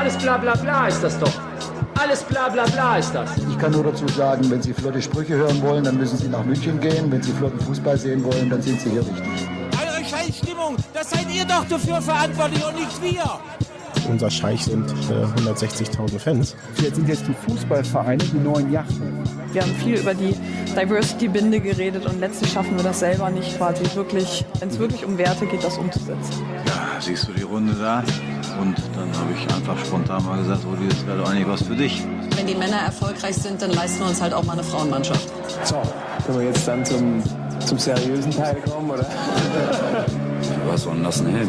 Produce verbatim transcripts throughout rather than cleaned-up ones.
alles bla bla bla ist das doch. Alles bla bla bla ist das. Ich kann nur dazu sagen, wenn Sie flotte Sprüche hören wollen, dann müssen Sie nach München gehen. Wenn Sie flotten Fußball sehen wollen, dann sind Sie hier richtig. Eure Scheißstimmung, das seid ihr doch dafür verantwortlich und nicht wir. Unser Scheich sind äh, hundertsechzigtausend Fans. Jetzt sind jetzt die Fußballvereine die neuen Yachten. Wir haben viel über die Diversity-Binde geredet und letztlich schaffen wir das selber nicht quasi wirklich, wenn es wirklich um Werte geht, das umzusetzen. Ja, siehst du die Runde da? Und dann habe ich einfach spontan mal gesagt, Rudi, das wäre doch eigentlich was für dich. Wenn die Männer erfolgreich sind, dann leisten wir uns halt auch mal eine Frauenmannschaft. So, können wir jetzt dann zum, zum seriösen Teil kommen, oder? Was war ein nassen Helm?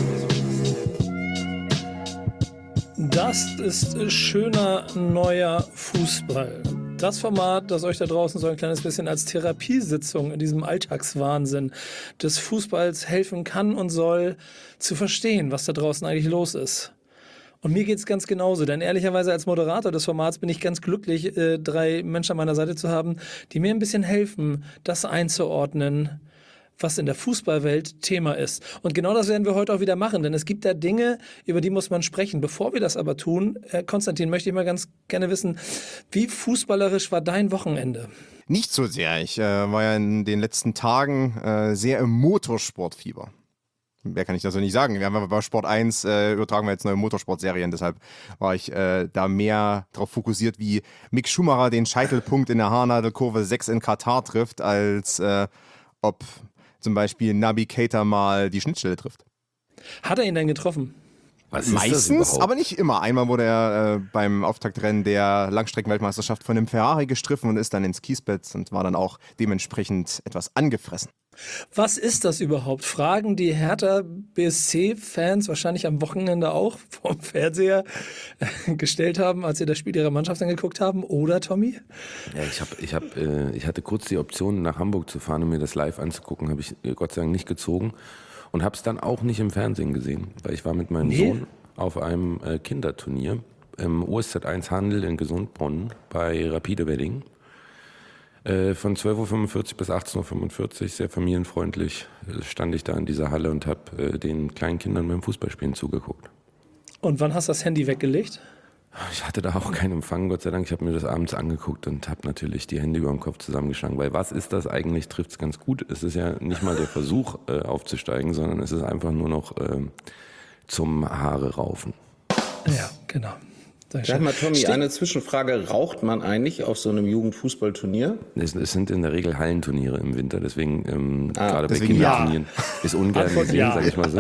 Das ist schöner neuer Fußball. Das Format, das euch da draußen so ein kleines bisschen als Therapiesitzung in diesem Alltagswahnsinn des Fußballs helfen kann und soll, zu verstehen, was da draußen eigentlich los ist. Und mir geht's ganz genauso, denn ehrlicherweise als Moderator des Formats bin ich ganz glücklich, äh, drei Menschen an meiner Seite zu haben, die mir ein bisschen helfen, das einzuordnen, was in der Fußballwelt Thema ist. Und genau das werden wir heute auch wieder machen, denn es gibt da Dinge, über die muss man sprechen. Bevor wir das aber tun, äh, Konstantin, möchte ich mal ganz gerne wissen, wie fußballerisch war dein Wochenende? Nicht so sehr. Ich äh, war ja in den letzten Tagen äh, sehr im Motorsportfieber. Mehr kann ich dazu nicht sagen. Wir haben bei Sport eins äh, übertragen wir jetzt neue Motorsportserien, deshalb war ich äh, da mehr darauf fokussiert, wie Mick Schumacher den Scheitelpunkt in der Haarnadelkurve sechs in Katar trifft, als äh, ob zum Beispiel Naby Keita mal die Schnittstelle trifft. Hat er ihn denn getroffen? Was ist Meistens, aber nicht immer. Einmal wurde er äh, beim Auftaktrennen der Langstreckenweltmeisterschaft von einem Ferrari gestriffen und ist dann ins Kiesbett und war dann auch dementsprechend etwas angefressen. Was ist das überhaupt? Fragen die Hertha B S C-Fans wahrscheinlich am Wochenende auch vom Fernseher gestellt haben, als sie das Spiel ihrer Mannschaft angeguckt haben, oder Tommy? Ja, ich, hab, ich, hab, äh, ich hatte kurz die Option, nach Hamburg zu fahren und mir das live anzugucken, habe ich äh, Gott sei Dank nicht gezogen und habe es dann auch nicht im Fernsehen gesehen, weil ich war mit meinem nee. Sohn auf einem äh, Kinderturnier im U S Z eins Handel in Gesundbronn bei Rapide Wedding. Von zwölf Uhr fünfundvierzig bis achtzehn Uhr fünfundvierzig, sehr familienfreundlich, stand ich da in dieser Halle und habe den kleinen Kindern beim Fußballspielen zugeguckt. Und wann hast du das Handy weggelegt? Ich hatte da auch keinen Empfang, Gott sei Dank. Ich habe mir das abends angeguckt und habe natürlich die Hände über dem Kopf zusammengeschlagen. Weil was ist das eigentlich, trifft es ganz gut. Es ist ja nicht mal der Versuch äh, aufzusteigen, sondern es ist einfach nur noch äh, zum Haare raufen. Ja, genau. Sag mal, Tommy, eine Zwischenfrage. Raucht man eigentlich auf so einem Jugendfußballturnier? Es, es sind in der Regel Hallenturniere im Winter, deswegen ähm, ah, gerade deswegen bei Kinderturnieren ja. ist ungern gesehen, ja. sag ich mal so.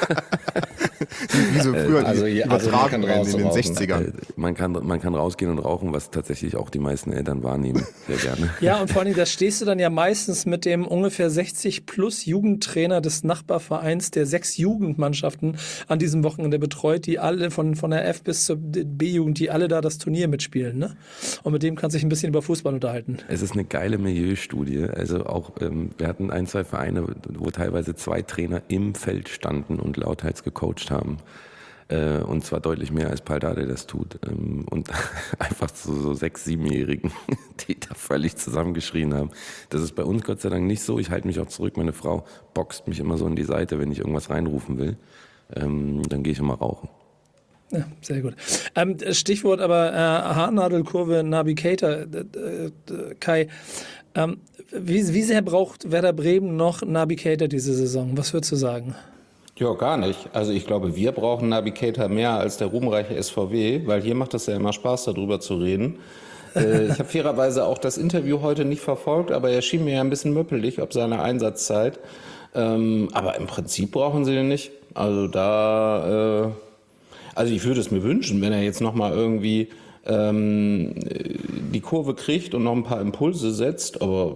Wie so früher also, die also Übertragung in den sechzigern. Äh, man kann, man kann rausgehen und rauchen, was tatsächlich auch die meisten Eltern wahrnehmen, sehr gerne. Ja, und vor allem, da stehst du dann ja meistens mit dem ungefähr sechzig plus Jugendtrainer des Nachbarvereins, der sechs Jugendmannschaften an diesem Wochenende betreut, die alle von, von der F bis zur B-Jugend, die alle da das Turnier mitspielen, ne? Und mit dem kannst du dich ein bisschen über Fußball unterhalten. Es ist eine geile Milieustudie. Also auch, ähm, wir hatten ein, zwei Vereine, wo teilweise zwei Trainer im Feld standen und lauthals gecoacht haben. Äh, und zwar deutlich mehr als Paldade das tut. Ähm, und einfach so, so sechs-, siebenjährigen, die da völlig zusammengeschrien haben. Das ist bei uns Gott sei Dank nicht so. Ich halte mich auch zurück. Meine Frau boxt mich immer so in die Seite, wenn ich irgendwas reinrufen will. Ähm, dann gehe ich immer rauchen. Ja, sehr gut. Ähm, Stichwort aber äh, Haarnadelkurve Naby Keita, äh, äh, Kai. Ähm, wie, wie sehr braucht Werder Bremen noch Naby Keita diese Saison? Was würdest du sagen? Ja, gar nicht. Also ich glaube, wir brauchen Naby Keita mehr als der ruhmreiche S V W, weil hier macht es ja immer Spaß, darüber zu reden. äh, ich habe fairerweise auch das Interview heute nicht verfolgt, aber er schien mir ja ein bisschen möppelig ob seine Einsatzzeit. Ähm, aber im Prinzip brauchen sie den nicht. Also da... Äh, Also ich würde es mir wünschen, wenn er jetzt nochmal irgendwie ähm, die Kurve kriegt und noch ein paar Impulse setzt, aber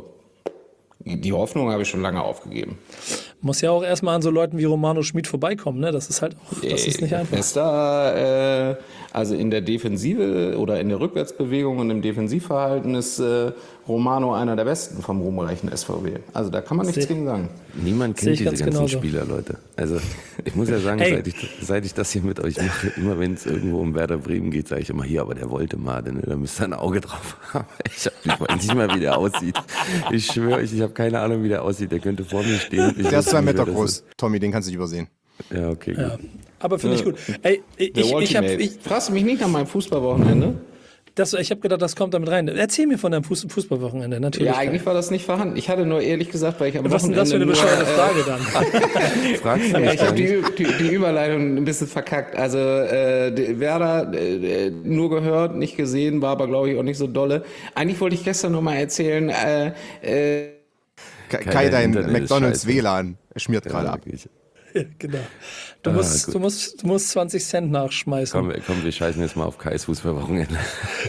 die Hoffnung habe ich schon lange aufgegeben. Muss ja auch erstmal an so Leuten wie Romano Schmid vorbeikommen, ne? Das ist halt auch, das ist nicht einfach. Ist da, äh, also in der Defensive oder in der Rückwärtsbewegung und im Defensivverhalten ist äh, Romano einer der Besten vom ruhmreichen S V W. Also da kann man nichts gegen sagen. Niemand kennt diese ganzen genauso. Spieler, Leute. Also ich muss ja sagen, seit ich, seit ich das hier mit euch mache, immer wenn es irgendwo um Werder Bremen geht, sage ich immer, hier, aber der wollte mal, denn da müsst ihr ein Auge drauf haben. Ich, hab, ich weiß nicht mal, wie der aussieht. Ich schwöre euch, ich habe keine Ahnung, wie der aussieht. Der könnte vor mir stehen. Der ist zwei Meter groß. Tommy, den kannst du nicht übersehen. Ja, okay, gut. Ja. Aber finde ich gut. Ey, ich, Der ich, ich habe Ultimate. ich, Fragst du mich nicht nach meinem Fußballwochenende? das, ich hab gedacht, das kommt damit rein. Erzähl mir von deinem Fuß, Fußballwochenende, natürlich. Ja, eigentlich war das nicht vorhanden. Ich hatte nur ehrlich gesagt, weil ich am Was ist denn das für eine Wochenende bescheuerte nur, Frage dann? Fragst du Ja, mich ich habe gar nicht? die, die, die Überleitung ein bisschen verkackt. Also äh, die Werder äh, nur gehört, nicht gesehen, war aber glaube ich auch nicht so dolle. Eigentlich wollte ich gestern noch mal erzählen, äh, äh, Kai, Kein dein Internet ist McDonalds scheiße. W L A N schmiert gerade Ja, ab. wirklich. Ja, genau. Du, Ah, musst, gut. du, musst, du musst zwanzig Cent nachschmeißen. Komm, komm, wir scheißen jetzt mal auf Kais Fußballwochenende.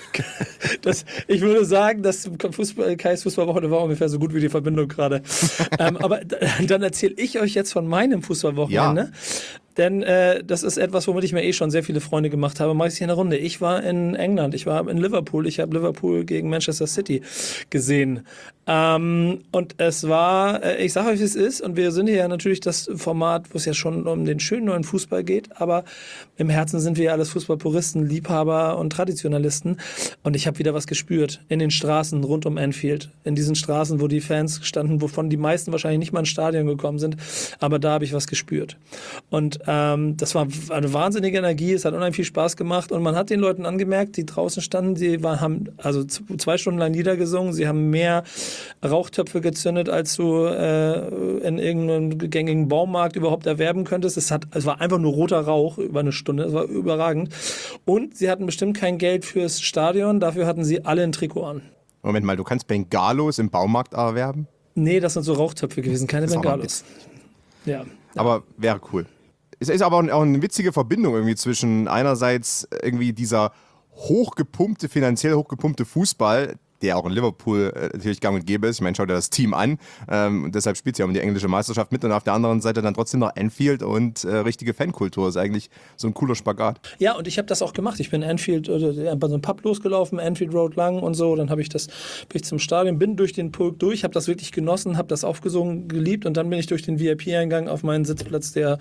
Das, ich würde sagen, das Fußball, Kais Fußballwochenende war ungefähr so gut wie die Verbindung gerade. ähm, aber d- dann erzähle ich euch jetzt von meinem Fußballwochenende. Ja. Denn äh, das ist etwas, womit ich mir eh schon sehr viele Freunde gemacht habe. Mache ich hier eine Runde. Ich war in England, ich war in Liverpool. Ich habe Liverpool gegen Manchester City gesehen. Ähm, und es war, äh, ich sage euch, wie es ist. Und wir sind hier ja natürlich das Format, wo es ja schon um den schönen neuen Fußball geht. Aber im Herzen sind wir ja alles Fußballpuristen, Liebhaber und Traditionalisten. Und ich habe wieder was gespürt in den Straßen rund um Anfield. In diesen Straßen, wo die Fans standen, wovon die meisten wahrscheinlich nicht mal ins Stadion gekommen sind. Aber da habe ich was gespürt. Und ähm, das war eine wahnsinnige Energie. Es hat unheimlich viel Spaß gemacht. Und man hat den Leuten angemerkt, die draußen standen, die waren, haben also z- zwei Stunden lang Lieder gesungen. Sie haben mehr Rauchtöpfe gezündet, als du äh, in irgendeinem gängigen Baumarkt überhaupt erwerben könntest. Es, hat, es war einfach nur roter Rauch über eine Stunde. Es war überragend. Und sie hatten bestimmt kein Geld fürs Stadion. Dafür hatten sie alle ein Trikot an. Moment mal, du kannst Bengalos im Baumarkt erwerben? Nee, das sind so Rauchtöpfe gewesen, keine Das ist auch noch ein Bengalos. Ja. Aber wäre cool. Es ist aber auch eine witzige Verbindung irgendwie zwischen einerseits irgendwie dieser hochgepumpte, finanziell hochgepumpte Fußball, der auch in Liverpool äh, natürlich gang und gäbe ist. Ich meine, schau dir das Team an. Ähm, und deshalb spielt sie ja um die englische Meisterschaft mit. Und auf der anderen Seite dann trotzdem noch Anfield und äh, richtige Fankultur. Ist eigentlich so ein cooler Spagat. Ja, und ich habe das auch gemacht. Ich bin Anfield, äh, bei so einem Pub losgelaufen, Anfield Road lang und so. Dann habe ich das, bin ich zum Stadion, bin durch den Pulk durch, habe das wirklich genossen, habe das aufgesungen, geliebt. Und dann bin ich durch den V I P-Eingang auf meinen Sitzplatz, der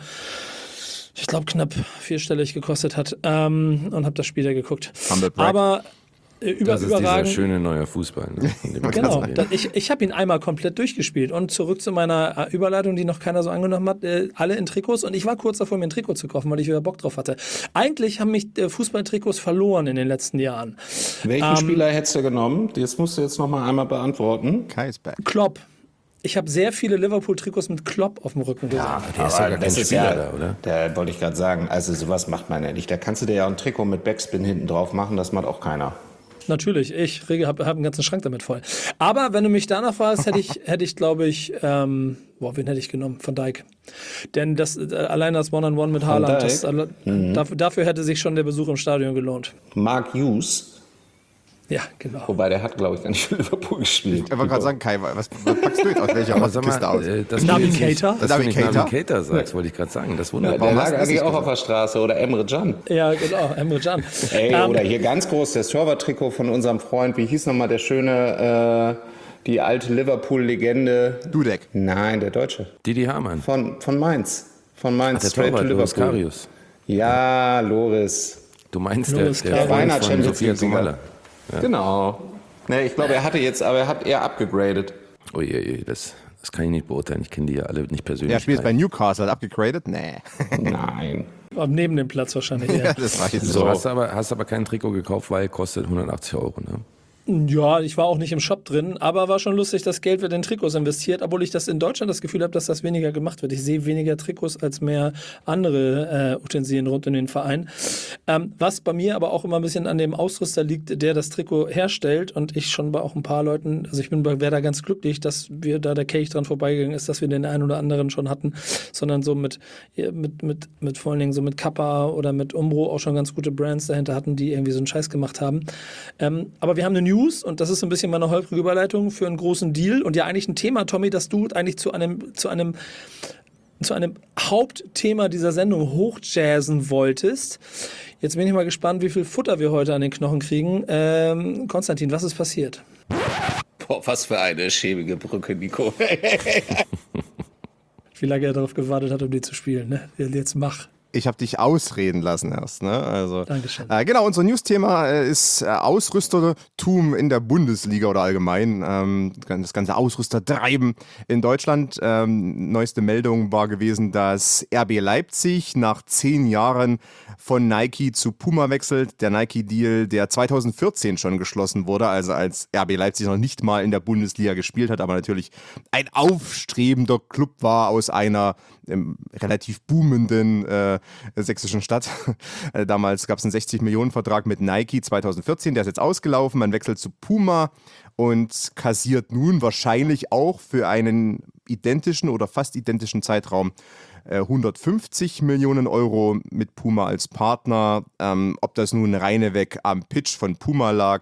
ich glaube knapp vierstellig gekostet hat, ähm, und habe das Spiel da geguckt. Humble brag. Aber äh, über, Das ist überragend. dieser schöne neue Fußball. Ne, von dem wir Genau, reden. da, ich, ich habe ihn einmal komplett durchgespielt. Und zurück zu meiner äh, Überleitung, die noch keiner so angenommen hat, äh, alle in Trikots. Und ich war kurz davor, mir ein Trikot zu kaufen, weil ich wieder Bock drauf hatte. Eigentlich haben mich äh, Fußballtrikots verloren in den letzten Jahren. Welchen Ähm, Spieler hättest du genommen? Das musst du jetzt noch mal einmal beantworten. Kai ist back. Klopp. Ich habe sehr viele Liverpool-Trikots mit Klopp auf dem Rücken gesehen. Der ist ja gar kein Spieler da, oder? Da wollte ich gerade sagen, also sowas macht man ja nicht. Da kannst du dir ja ein Trikot mit Backspin hinten drauf machen, das macht auch keiner. Natürlich, ich habe hab einen ganzen Schrank damit voll. Aber wenn du mich danach fragst, hätte ich, hätte ich glaube ich, ähm, boah, wen hätte ich genommen? Van Dijk. Denn das, äh, allein das One-on-One mit Van Haaland, Dijk? das, alle- Mhm. dafür, dafür hätte sich schon der Besuch im Stadion gelohnt. Mark Hughes, Ja, genau. wobei der hat, glaube ich, gar nicht für Liverpool gespielt. Ich wollte gerade sagen, Kai, was, was packst du jetzt aus welcher Aber sag Kiste mal, aus? äh, dass Navigator? du nicht, dass du nicht Navigator? Navigator sagst, wollte ich gerade sagen. Das Ja, wundert der mich. hast lag du das eigentlich nicht auch auf gesagt? der Straße. Oder Emre Can. Ja, genau, Emre Can. Ey, Ähm, oder hier ganz groß, das Torwarttrikot von unserem Freund, wie hieß nochmal der schöne, äh, die alte Liverpool-Legende? Dudek. Nein, der Deutsche. Didi Hamann. Von, von Mainz. Von Mainz, Ach, der straight to Torwart, Loris Liverpool. Karius. Ja, Loris. Du meinst der, Loris der Karius. Freund Beinahe von Champions Sophia League-Sieger. Tomalla. Ja. Genau. Ne, ich glaube, er hatte jetzt, aber er hat eher abgegradet. Oh je, je, das, das kann ich nicht beurteilen. Ich kenne die ja alle nicht persönlich. Er spielt bei Newcastle, hat abgegradet? Nee. Nein. Aber neben dem Platz wahrscheinlich. Ja, Ja. das war jetzt So, so. hast du aber, hast aber kein Trikot gekauft, weil kostet hundertachtzig Euro. Ne? Ja, ich war auch nicht im Shop drin, aber war schon lustig, das Geld wird in Trikots investiert, obwohl ich das in Deutschland das Gefühl habe, dass das weniger gemacht wird. Ich sehe weniger Trikots als mehr andere äh, Utensilien rund um den Verein. Ähm, was bei mir aber auch immer ein bisschen an dem Ausrüster liegt, der das Trikot herstellt, und ich schon bei auch ein paar Leuten, also ich bin bei Werder ganz glücklich, dass wir da der Kelch dran vorbeigegangen ist, dass wir den einen oder anderen schon hatten, sondern so mit, mit, mit, mit vor allen Dingen so mit Kappa oder mit Umbro auch schon ganz gute Brands dahinter hatten, die irgendwie so einen Scheiß gemacht haben. Ähm, aber wir haben eine News, und das ist so ein bisschen meine holprige Überleitung für einen großen Deal und ja eigentlich ein Thema, Tommy, das du eigentlich zu einem, zu einem, zu einem Hauptthema dieser Sendung hochjazzen wolltest. Jetzt bin ich mal gespannt, wie viel Futter wir heute an den Knochen kriegen. Ähm, Konstantin, was ist passiert? Boah, was für eine schäbige Brücke, Nico. Wie lange er darauf gewartet hat, um die zu spielen, ne? Jetzt mach. Ich habe dich ausreden lassen erst. Ne? Also, Dankeschön. Äh, genau, unser News-Thema äh, ist äh, Ausrüstertum in der Bundesliga oder allgemein. Ähm, das ganze Ausrüstertreiben in Deutschland. Ähm, neueste Meldung war gewesen, dass R B Leipzig nach zehn Jahren von Nike zu Puma wechselt. Der Nike-Deal, der zweitausendvierzehn schon geschlossen wurde, also als R B Leipzig noch nicht mal in der Bundesliga gespielt hat, aber natürlich ein aufstrebender Club war aus einer ähm, relativ boomenden äh, sächsischen Stadt. Damals gab es einen sechzig-Millionen-Vertrag mit Nike zweitausendvierzehn, der ist jetzt ausgelaufen. Man wechselt zu Puma und kassiert nun wahrscheinlich auch für einen identischen oder fast identischen Zeitraum äh, hundertfünfzig Millionen Euro mit Puma als Partner. Ähm, ob das nun reineweg am Pitch von Puma lag,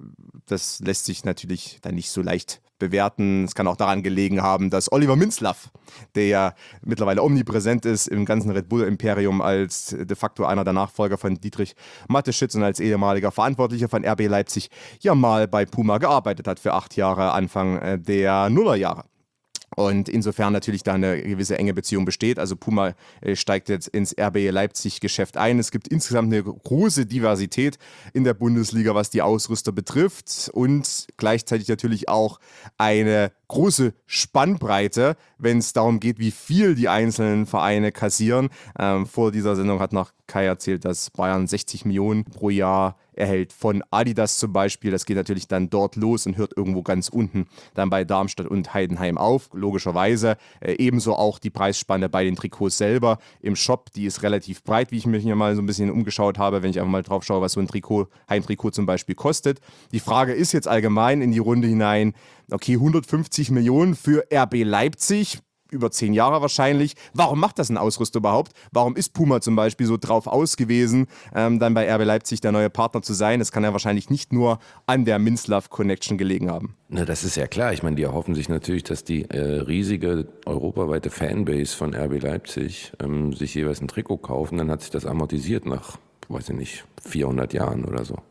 das lässt sich natürlich dann nicht so leicht bewerten. Es kann auch daran gelegen haben, dass Oliver Minzlaff, der ja mittlerweile omnipräsent ist im ganzen Red Bull-Imperium als de facto einer der Nachfolger von Dietrich Mateschitz und als ehemaliger Verantwortlicher von R B Leipzig, ja mal bei Puma gearbeitet hat für acht Jahre Anfang der Nullerjahre. Und insofern natürlich da eine gewisse enge Beziehung besteht. Also Puma äh, steigt jetzt ins R B Leipzig-Geschäft ein. Es gibt insgesamt eine große Diversität in der Bundesliga, was die Ausrüster betrifft. Und gleichzeitig natürlich auch eine große Spannbreite, wenn es darum geht, wie viel die einzelnen Vereine kassieren. Ähm, vor dieser Sendung hat noch Kai erzählt, dass Bayern sechzig Millionen pro Jahr erhält von Adidas zum Beispiel. Das geht natürlich dann dort los und hört irgendwo ganz unten dann bei Darmstadt und Heidenheim auf, logischerweise. Äh, ebenso auch die Preisspanne bei den Trikots selber im Shop, die ist relativ breit, wie ich mich hier mal so ein bisschen umgeschaut habe, wenn ich einfach mal drauf schaue, was so ein Trikot, Heimtrikot zum Beispiel kostet. Die Frage ist jetzt allgemein in die Runde hinein, okay, hundertfünfzig Millionen für R B Leipzig, über zehn Jahre wahrscheinlich. Warum macht das ein Ausrüster überhaupt? Warum ist Puma zum Beispiel so drauf aus gewesen, ähm, dann bei R B Leipzig der neue Partner zu sein? Das kann ja wahrscheinlich nicht nur an der Minzlaff-Connection gelegen haben. Na, das ist ja klar. Ich meine, die erhoffen sich natürlich, dass die äh, riesige europaweite Fanbase von R B Leipzig ähm, sich jeweils ein Trikot kaufen. Dann hat sich das amortisiert nach, weiß ich nicht, vierhundert Jahren oder so.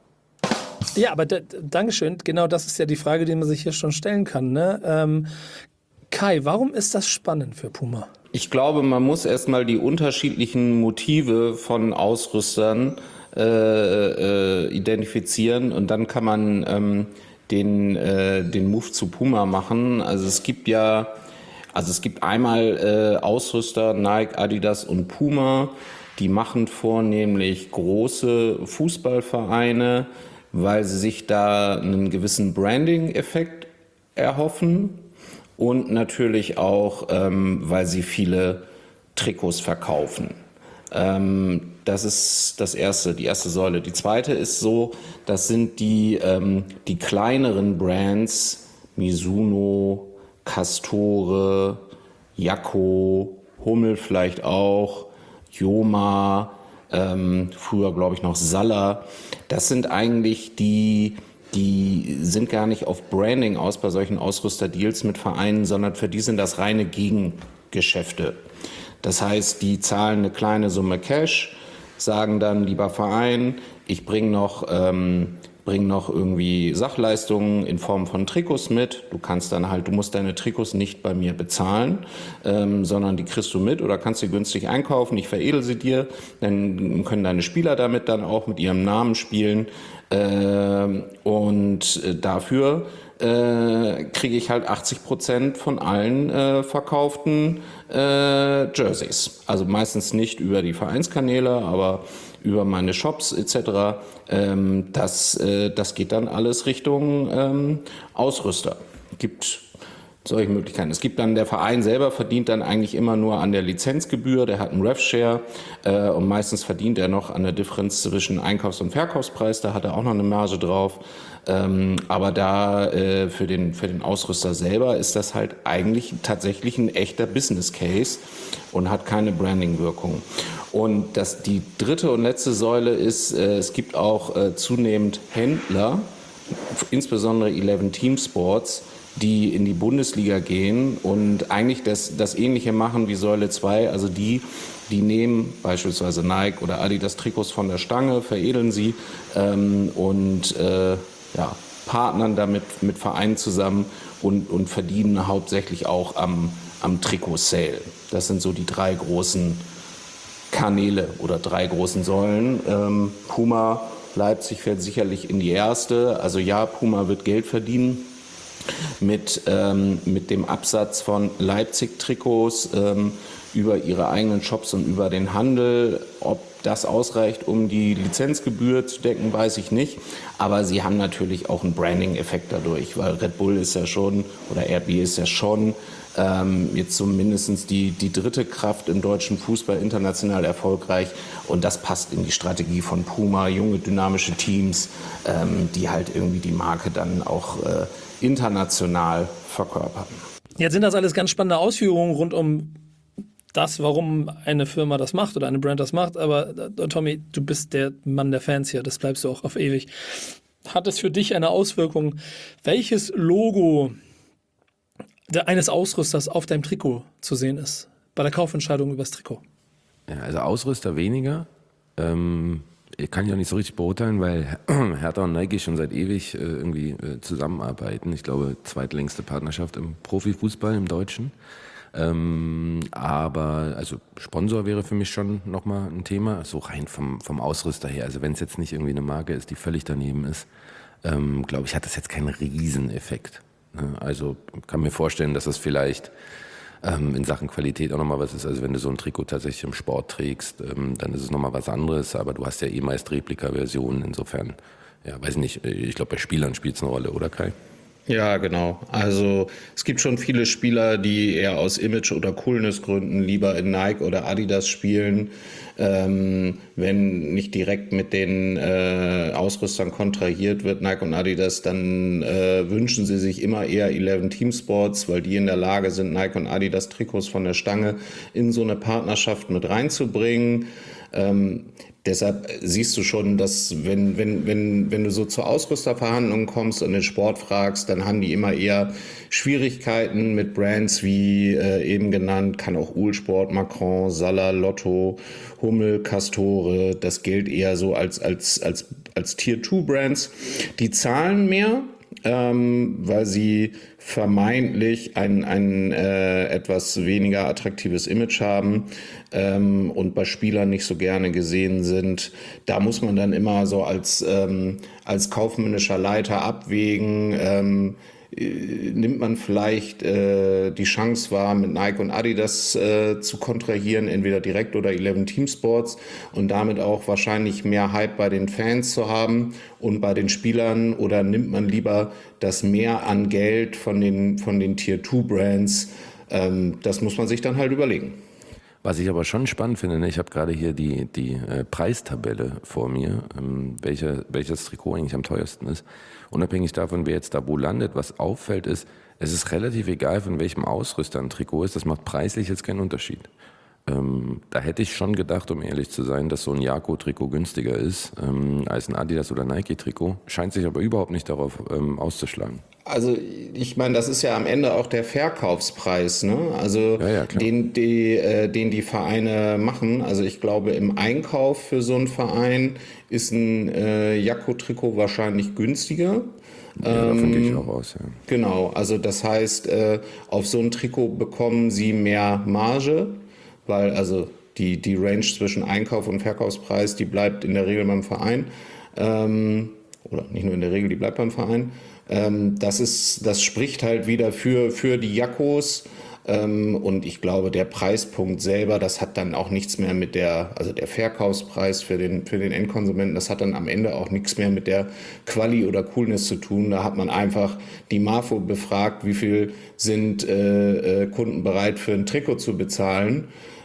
Ja, aber d- Dankeschön. Genau das ist ja die Frage, die man sich hier schon stellen kann. Ne? Ähm, Kai, warum ist das spannend für Puma? Ich glaube, man muss erstmal die unterschiedlichen Motive von Ausrüstern äh, äh, identifizieren und dann kann man ähm, den, äh, den Move zu Puma machen. Also es gibt ja, also es gibt einmal äh, Ausrüster, Nike, Adidas und Puma, die machen vornehmlich große Fußballvereine, weil sie sich da einen gewissen Branding-Effekt erhoffen. Und natürlich auch, ähm, weil sie viele Trikots verkaufen. Ähm, das ist das erste, die erste Säule. Die zweite ist so, das sind die, ähm, die kleineren Brands, Mizuno, Castore, Jacko, Hummel vielleicht auch, Joma, ähm, früher glaube ich noch Salla. Das sind eigentlich die... Die sind gar nicht auf Branding aus bei solchen Ausrüsterdeals mit Vereinen, sondern für die sind das reine Gegengeschäfte. Das heißt, die zahlen eine kleine Summe Cash, sagen dann, lieber Verein, ich bringe noch, ähm, bring noch irgendwie Sachleistungen in Form von Trikots mit. Du kannst dann halt, du musst deine Trikots nicht bei mir bezahlen, ähm, sondern die kriegst du mit oder kannst sie günstig einkaufen. Ich veredel sie dir, dann können deine Spieler damit dann auch mit ihrem Namen spielen. Äh, und dafür äh, kriege ich halt achtzig Prozent von allen äh, verkauften äh, Jerseys. Also meistens nicht über die Vereinskanäle, aber über meine Shops et cetera. Ähm, das, äh, das geht dann alles Richtung ähm, Ausrüster. Gibt solche Möglichkeiten. Es gibt dann, der Verein selber verdient dann eigentlich immer nur an der Lizenzgebühr, der hat einen Rev-Share äh, und meistens verdient er noch an der Differenz zwischen Einkaufs- und Verkaufspreis, da hat er auch noch eine Marge drauf. Ähm, aber da äh, für den, für den Ausrüster selber ist das halt eigentlich tatsächlich ein echter Business Case und hat keine Branding-Wirkung. Und das, die dritte und letzte Säule ist, äh, es gibt auch äh, zunehmend Händler, insbesondere Eleven Team Sports, die in die Bundesliga gehen und eigentlich das, das Ähnliche machen wie Säule zwei, also die, die nehmen beispielsweise Nike oder Adidas Trikots von der Stange, veredeln sie ähm, und äh, ja, partnern damit mit Vereinen zusammen und, und verdienen hauptsächlich auch am, am Trikot-Sale. Das sind so die drei großen Kanäle oder drei großen Säulen. Ähm, Puma, Leipzig fährt sicherlich in die erste. Also ja, Puma wird Geld verdienen mit, ähm, mit dem Absatz von Leipzig-Trikots ähm, über ihre eigenen Shops und über den Handel. Ob das ausreicht, um die Lizenzgebühr zu decken, weiß ich nicht. Aber sie haben natürlich auch einen Branding-Effekt dadurch, weil Red Bull ist ja schon, oder R B ist ja schon ähm, jetzt zumindest die, die dritte Kraft im deutschen Fußball international erfolgreich. Und das passt in die Strategie von Puma, junge, dynamische Teams, ähm, die halt irgendwie die Marke dann auch äh, international verkörpern. Jetzt sind das alles ganz spannende Ausführungen rund um das, warum eine Firma das macht oder eine Brand das macht. Aber äh, Tommy, du bist der Mann der Fans hier, das bleibst du auch auf ewig. Hat es für dich eine Auswirkung, welches Logo der, eines Ausrüsters auf deinem Trikot zu sehen ist? Bei der Kaufentscheidung übers Trikot? Ja, also Ausrüster weniger. Ähm, kann ich auch nicht so richtig beurteilen, weil Hertha und Nike schon seit ewig äh, irgendwie äh, zusammenarbeiten. Ich glaube, zweitlängste Partnerschaft im Profifußball im Deutschen. Ähm, aber also Sponsor wäre für mich schon nochmal ein Thema, so rein vom, vom Ausrüster her. Also wenn es jetzt nicht irgendwie eine Marke ist, die völlig daneben ist, ähm, glaube ich, hat das jetzt keinen Rieseneffekt. Also kann mir vorstellen, dass das vielleicht ähm, in Sachen Qualität auch nochmal was ist. Also wenn du so ein Trikot tatsächlich im Sport trägst, ähm, dann ist es nochmal was anderes. Aber du hast ja eh meist Replika-Versionen. Insofern, ja, weiß nicht, ich glaube, bei Spielern spielt es eine Rolle, oder Kai? Ja, genau. Also es gibt schon viele Spieler, die eher aus Image- oder Coolness-Gründen lieber in Nike oder Adidas spielen. Ähm, wenn nicht direkt mit den äh, Ausrüstern kontrahiert wird, Nike und Adidas, dann äh, wünschen sie sich immer eher Eleven Team Sports, weil die in der Lage sind, Nike und Adidas Trikots von der Stange in so eine Partnerschaft mit reinzubringen. Ähm, deshalb siehst du schon, dass wenn, wenn, wenn, wenn du so zu Ausrüsterverhandlungen kommst und den Sport fragst, dann haben die immer eher Schwierigkeiten mit Brands wie äh, eben genannt, kann auch Uhlsport, Macron, Salla, Lotto, Hummel, Castore. Das gilt eher so als, als, als, als Tier zwei Brands. Die zahlen mehr, ähm, weil sie vermeintlich ein, ein äh, etwas weniger attraktives Image haben ähm, und bei Spielern nicht so gerne gesehen sind. Da muss man dann immer so als, ähm, als kaufmännischer Leiter abwägen, ähm, nimmt man vielleicht äh, die Chance wahr, mit Nike und Adidas äh, zu kontrahieren, entweder direkt oder Eleven Team Sports und damit auch wahrscheinlich mehr Hype bei den Fans zu haben und bei den Spielern, oder nimmt man lieber das Mehr an Geld von den, von den Tier zwei Brands? Ähm, das muss man sich dann halt überlegen. Was ich aber schon spannend finde, ne, ich habe gerade hier die, die äh, Preistabelle vor mir, ähm, welche, welches Trikot eigentlich am teuersten ist. Unabhängig davon, wer jetzt da wo landet, was auffällt ist, es ist relativ egal, von welchem Ausrüster ein Trikot ist, das macht preislich jetzt keinen Unterschied. Ähm, da hätte ich schon gedacht, um ehrlich zu sein, dass so ein Jako-Trikot günstiger ist ähm, als ein Adidas- oder Nike-Trikot, scheint sich aber überhaupt nicht darauf ähm, auszuschlagen. Also ich meine, das ist ja am Ende auch der Verkaufspreis, ne? Also ja, ja, den, die, äh, den die Vereine machen. Also ich glaube, im Einkauf für so einen Verein ist ein äh, Jakko-Trikot wahrscheinlich günstiger. Ja, davon gehe ich auch aus, ja. Genau, also das heißt, äh, auf so ein Trikot bekommen sie mehr Marge, weil also die, die Range zwischen Einkauf und Verkaufspreis, die bleibt in der Regel beim Verein. Ähm, oder nicht nur in der Regel, die bleibt beim Verein. Ähm, das ist, das spricht halt wieder für, für die Jackos. Ähm, und ich glaube, der Preispunkt selber, das hat dann auch nichts mehr mit der, also der Verkaufspreis für den, für den Endkonsumenten, das hat dann am Ende auch nichts mehr mit der Quali oder Coolness zu tun. Da hat man einfach die Mafo befragt, wie viel sind äh, äh, Kunden bereit für ein Trikot zu bezahlen.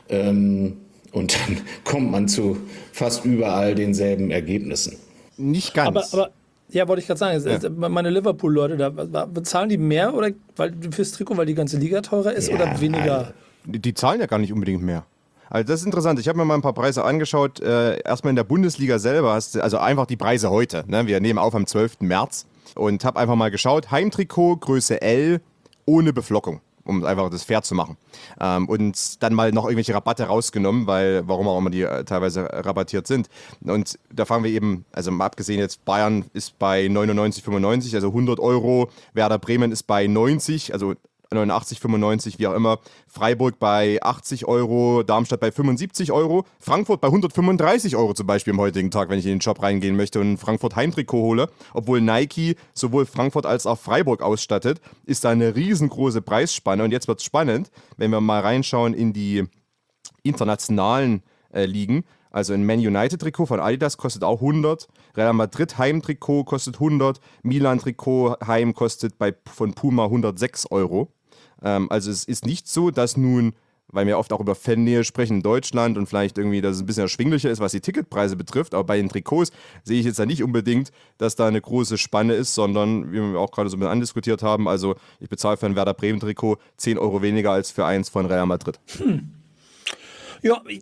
Ähm, und dann kommt man zu fast überall denselben Ergebnissen. Nicht ganz. Aber, aber ja, wollte ich gerade sagen, ja. Meine Liverpool-Leute, da bezahlen die mehr oder weil fürs Trikot, weil die ganze Liga teurer ist, ja, oder weniger? Die, die zahlen ja gar nicht unbedingt mehr. Also das ist interessant. Ich habe mir mal ein paar Preise angeschaut. Äh, erstmal in der Bundesliga selber hast du, also einfach die Preise heute. Ne? Wir nehmen auf am zwölften März und habe einfach mal geschaut. Heimtrikot, Größe L, ohne Beflockung, um einfach das fair zu machen. Ähm, und dann mal noch irgendwelche Rabatte rausgenommen, weil, warum auch immer die äh, teilweise rabattiert sind. Und da fangen wir eben, also mal abgesehen jetzt, Bayern ist bei neunundneunzig Komma fünfundneunzig, also hundert Euro, Werder Bremen ist bei neunzig, also neunundachtzig, fünfundneunzig, wie auch immer. Freiburg bei achtzig Euro, Darmstadt bei fünfundsiebzig Euro, Frankfurt bei hundertfünfunddreißig Euro zum Beispiel am heutigen Tag, wenn ich in den Shop reingehen möchte und ein Frankfurt Heimtrikot hole. Obwohl Nike sowohl Frankfurt als auch Freiburg ausstattet, ist da eine riesengroße Preisspanne. Und jetzt wird es spannend, wenn wir mal reinschauen in die internationalen äh, Ligen. Also ein Man United Trikot von Adidas kostet auch hundert, Real Madrid Heimtrikot kostet hundert, Milan Trikot Heim kostet bei, von Puma hundertsechs Euro. Ähm, also es ist nicht so, dass nun, weil wir oft auch über Fannähe sprechen in Deutschland und vielleicht irgendwie, dass es ein bisschen erschwinglicher ist, was die Ticketpreise betrifft, aber bei den Trikots sehe ich jetzt da nicht unbedingt, dass da eine große Spanne ist, sondern, wie wir auch gerade so ein bisschen andiskutiert haben, also ich bezahle für ein Werder Bremen Trikot zehn Euro weniger als für eins von Real Madrid. Hm. Ja, ich,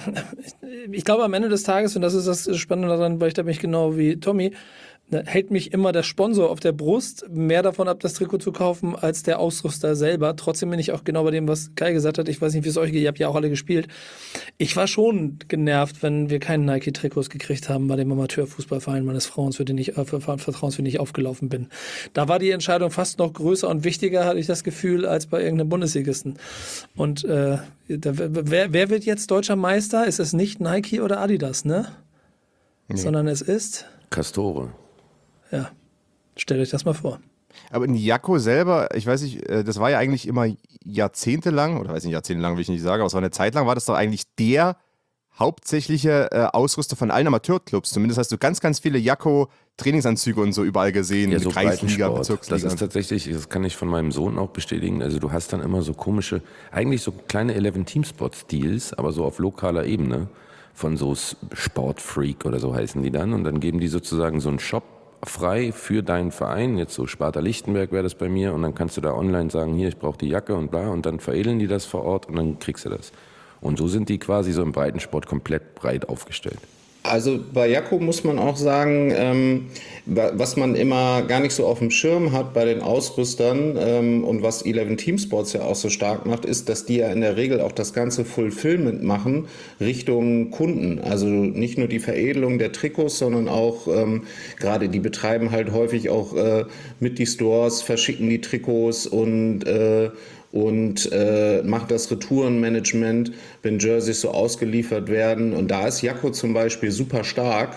ich glaube am Ende des Tages, und das ist das Spannende daran, weil ich da bin ich genau wie Tommy, hält mich immer der Sponsor auf der Brust mehr davon ab, das Trikot zu kaufen, als der Ausrüster selber. Trotzdem bin ich auch genau bei dem, was Kai gesagt hat. Ich weiß nicht, wie es euch geht, ihr habt ja auch alle gespielt. Ich war schon genervt, wenn wir keine Nike-Trikots gekriegt haben bei dem Amateurfußballverein meines Frauens, für den ich, äh, Vertrauens, für den ich aufgelaufen bin. Da war die Entscheidung fast noch größer und wichtiger, hatte ich das Gefühl, als bei irgendeinem Bundesligisten. Und äh, da, wer, wer wird jetzt deutscher Meister? Ist es nicht Nike oder Adidas, ne? Nee. Sondern es ist Castore. Ja, stellt euch das mal vor. Aber ein Jacko selber, ich weiß nicht, das war ja eigentlich immer jahrzehntelang, oder weiß nicht, jahrzehntelang will ich nicht sagen, aber es war eine Zeit lang, war das doch eigentlich der hauptsächliche äh, Ausrüster von allen Amateurclubs. Zumindest hast du ganz, ganz viele Jacko-Trainingsanzüge und so überall gesehen. Ja, so Kreisliga, Bezirksliga. Das ist tatsächlich, das kann ich von meinem Sohn auch bestätigen, also du hast dann immer so komische, eigentlich so kleine eleven-Team-Spot-Deals, aber so auf lokaler Ebene von so Sportfreak oder so heißen die dann und dann geben die sozusagen so einen Shop frei für deinen Verein, jetzt so Sparta Lichtenberg wäre das bei mir und dann kannst du da online sagen, hier, ich brauche die Jacke und bla und dann veredeln die das vor Ort und dann kriegst du das. Und so sind die quasi so im Breitensport komplett breit aufgestellt. Also bei Jacko muss man auch sagen, ähm, was man immer gar nicht so auf dem Schirm hat bei den Ausrüstern ähm, und was eleven Team Sports ja auch so stark macht, ist, dass die ja in der Regel auch das ganze Fulfillment machen Richtung Kunden. Also nicht nur die Veredelung der Trikots, sondern auch ähm, gerade die betreiben halt häufig auch äh, mit die Stores, verschicken die Trikots und äh, und äh, macht das Retourenmanagement, wenn Jerseys so ausgeliefert werden. Und da ist Jacko zum Beispiel super stark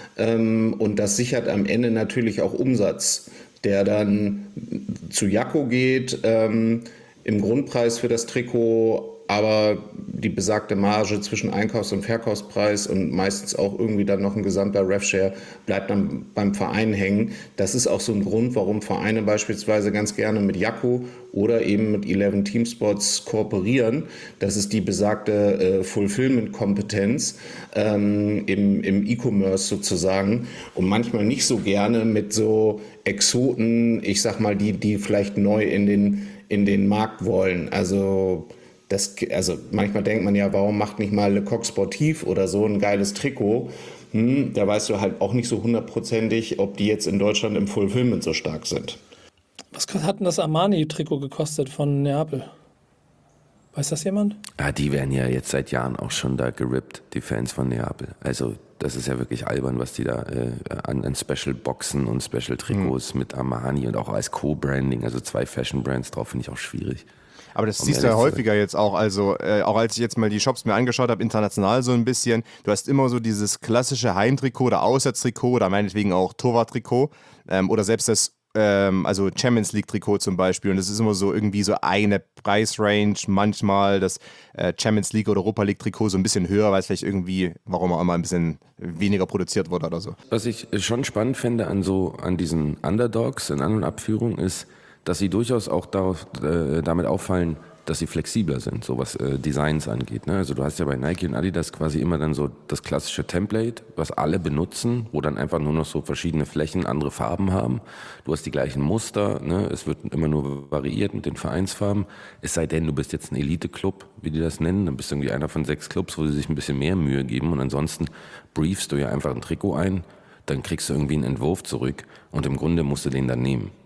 ähm, und das sichert am Ende natürlich auch Umsatz, der dann zu Jacko geht, ähm, im Grundpreis für das Trikot, aber die besagte Marge zwischen Einkaufs- und Verkaufspreis und meistens auch irgendwie dann noch ein gesamter Rev-Share bleibt dann beim Verein hängen. Das ist auch so ein Grund, warum Vereine beispielsweise ganz gerne mit Jacko oder eben mit eleven Team Sports kooperieren. Das ist die besagte äh, Fulfillment-Kompetenz ähm, im, im E-Commerce sozusagen und manchmal nicht so gerne mit so Exoten, ich sag mal, die, die vielleicht neu in den, in den Markt wollen. Also Das, also manchmal denkt man ja, warum macht nicht mal Le Coq Sportif oder so ein geiles Trikot? Hm, da weißt du halt auch nicht so hundertprozentig, ob die jetzt in Deutschland im Fulfillment so stark sind. Was hat denn das Armani-Trikot gekostet von Neapel? Weiß das jemand? Ah, die werden ja jetzt seit Jahren auch schon da gerippt, die Fans von Neapel. Also das ist ja wirklich albern, was die da äh, an, an Special-Boxen und Special-Trikots mhm. mit Armani und auch als Co-Branding, also zwei Fashion-Brands drauf, finde ich auch schwierig. Aber das um siehst du ja häufiger jetzt auch, also äh, auch als ich jetzt mal die Shops mir angeschaut habe, international so ein bisschen, du hast immer so dieses klassische Heimtrikot oder Auswärtstrikot oder meinetwegen auch Torwarttrikot ähm, oder selbst das ähm, also Champions League Trikot zum Beispiel und das ist immer so irgendwie so eine Preisrange, manchmal das äh, Champions League oder Europa League Trikot so ein bisschen höher, weil es vielleicht irgendwie, warum auch immer, ein bisschen weniger produziert wurde oder so. Was ich schon spannend finde an so an diesen Underdogs in An- und Abführung ist, dass sie durchaus auch darauf, äh, damit auffallen, dass sie flexibler sind, so was äh, Designs angeht. Ne? Also du hast ja bei Nike und Adidas quasi immer dann so das klassische Template, was alle benutzen, wo dann einfach nur noch so verschiedene Flächen andere Farben haben. Du hast die gleichen Muster, ne? Es wird immer nur variiert mit den Vereinsfarben. Es sei denn, du bist jetzt ein Elite-Club, wie die das nennen, dann bist du irgendwie einer von sechs Clubs, wo sie sich ein bisschen mehr Mühe geben und ansonsten briefst du ja einfach ein Trikot ein, dann kriegst du irgendwie einen Entwurf zurück und im Grunde musst du den dann nehmen.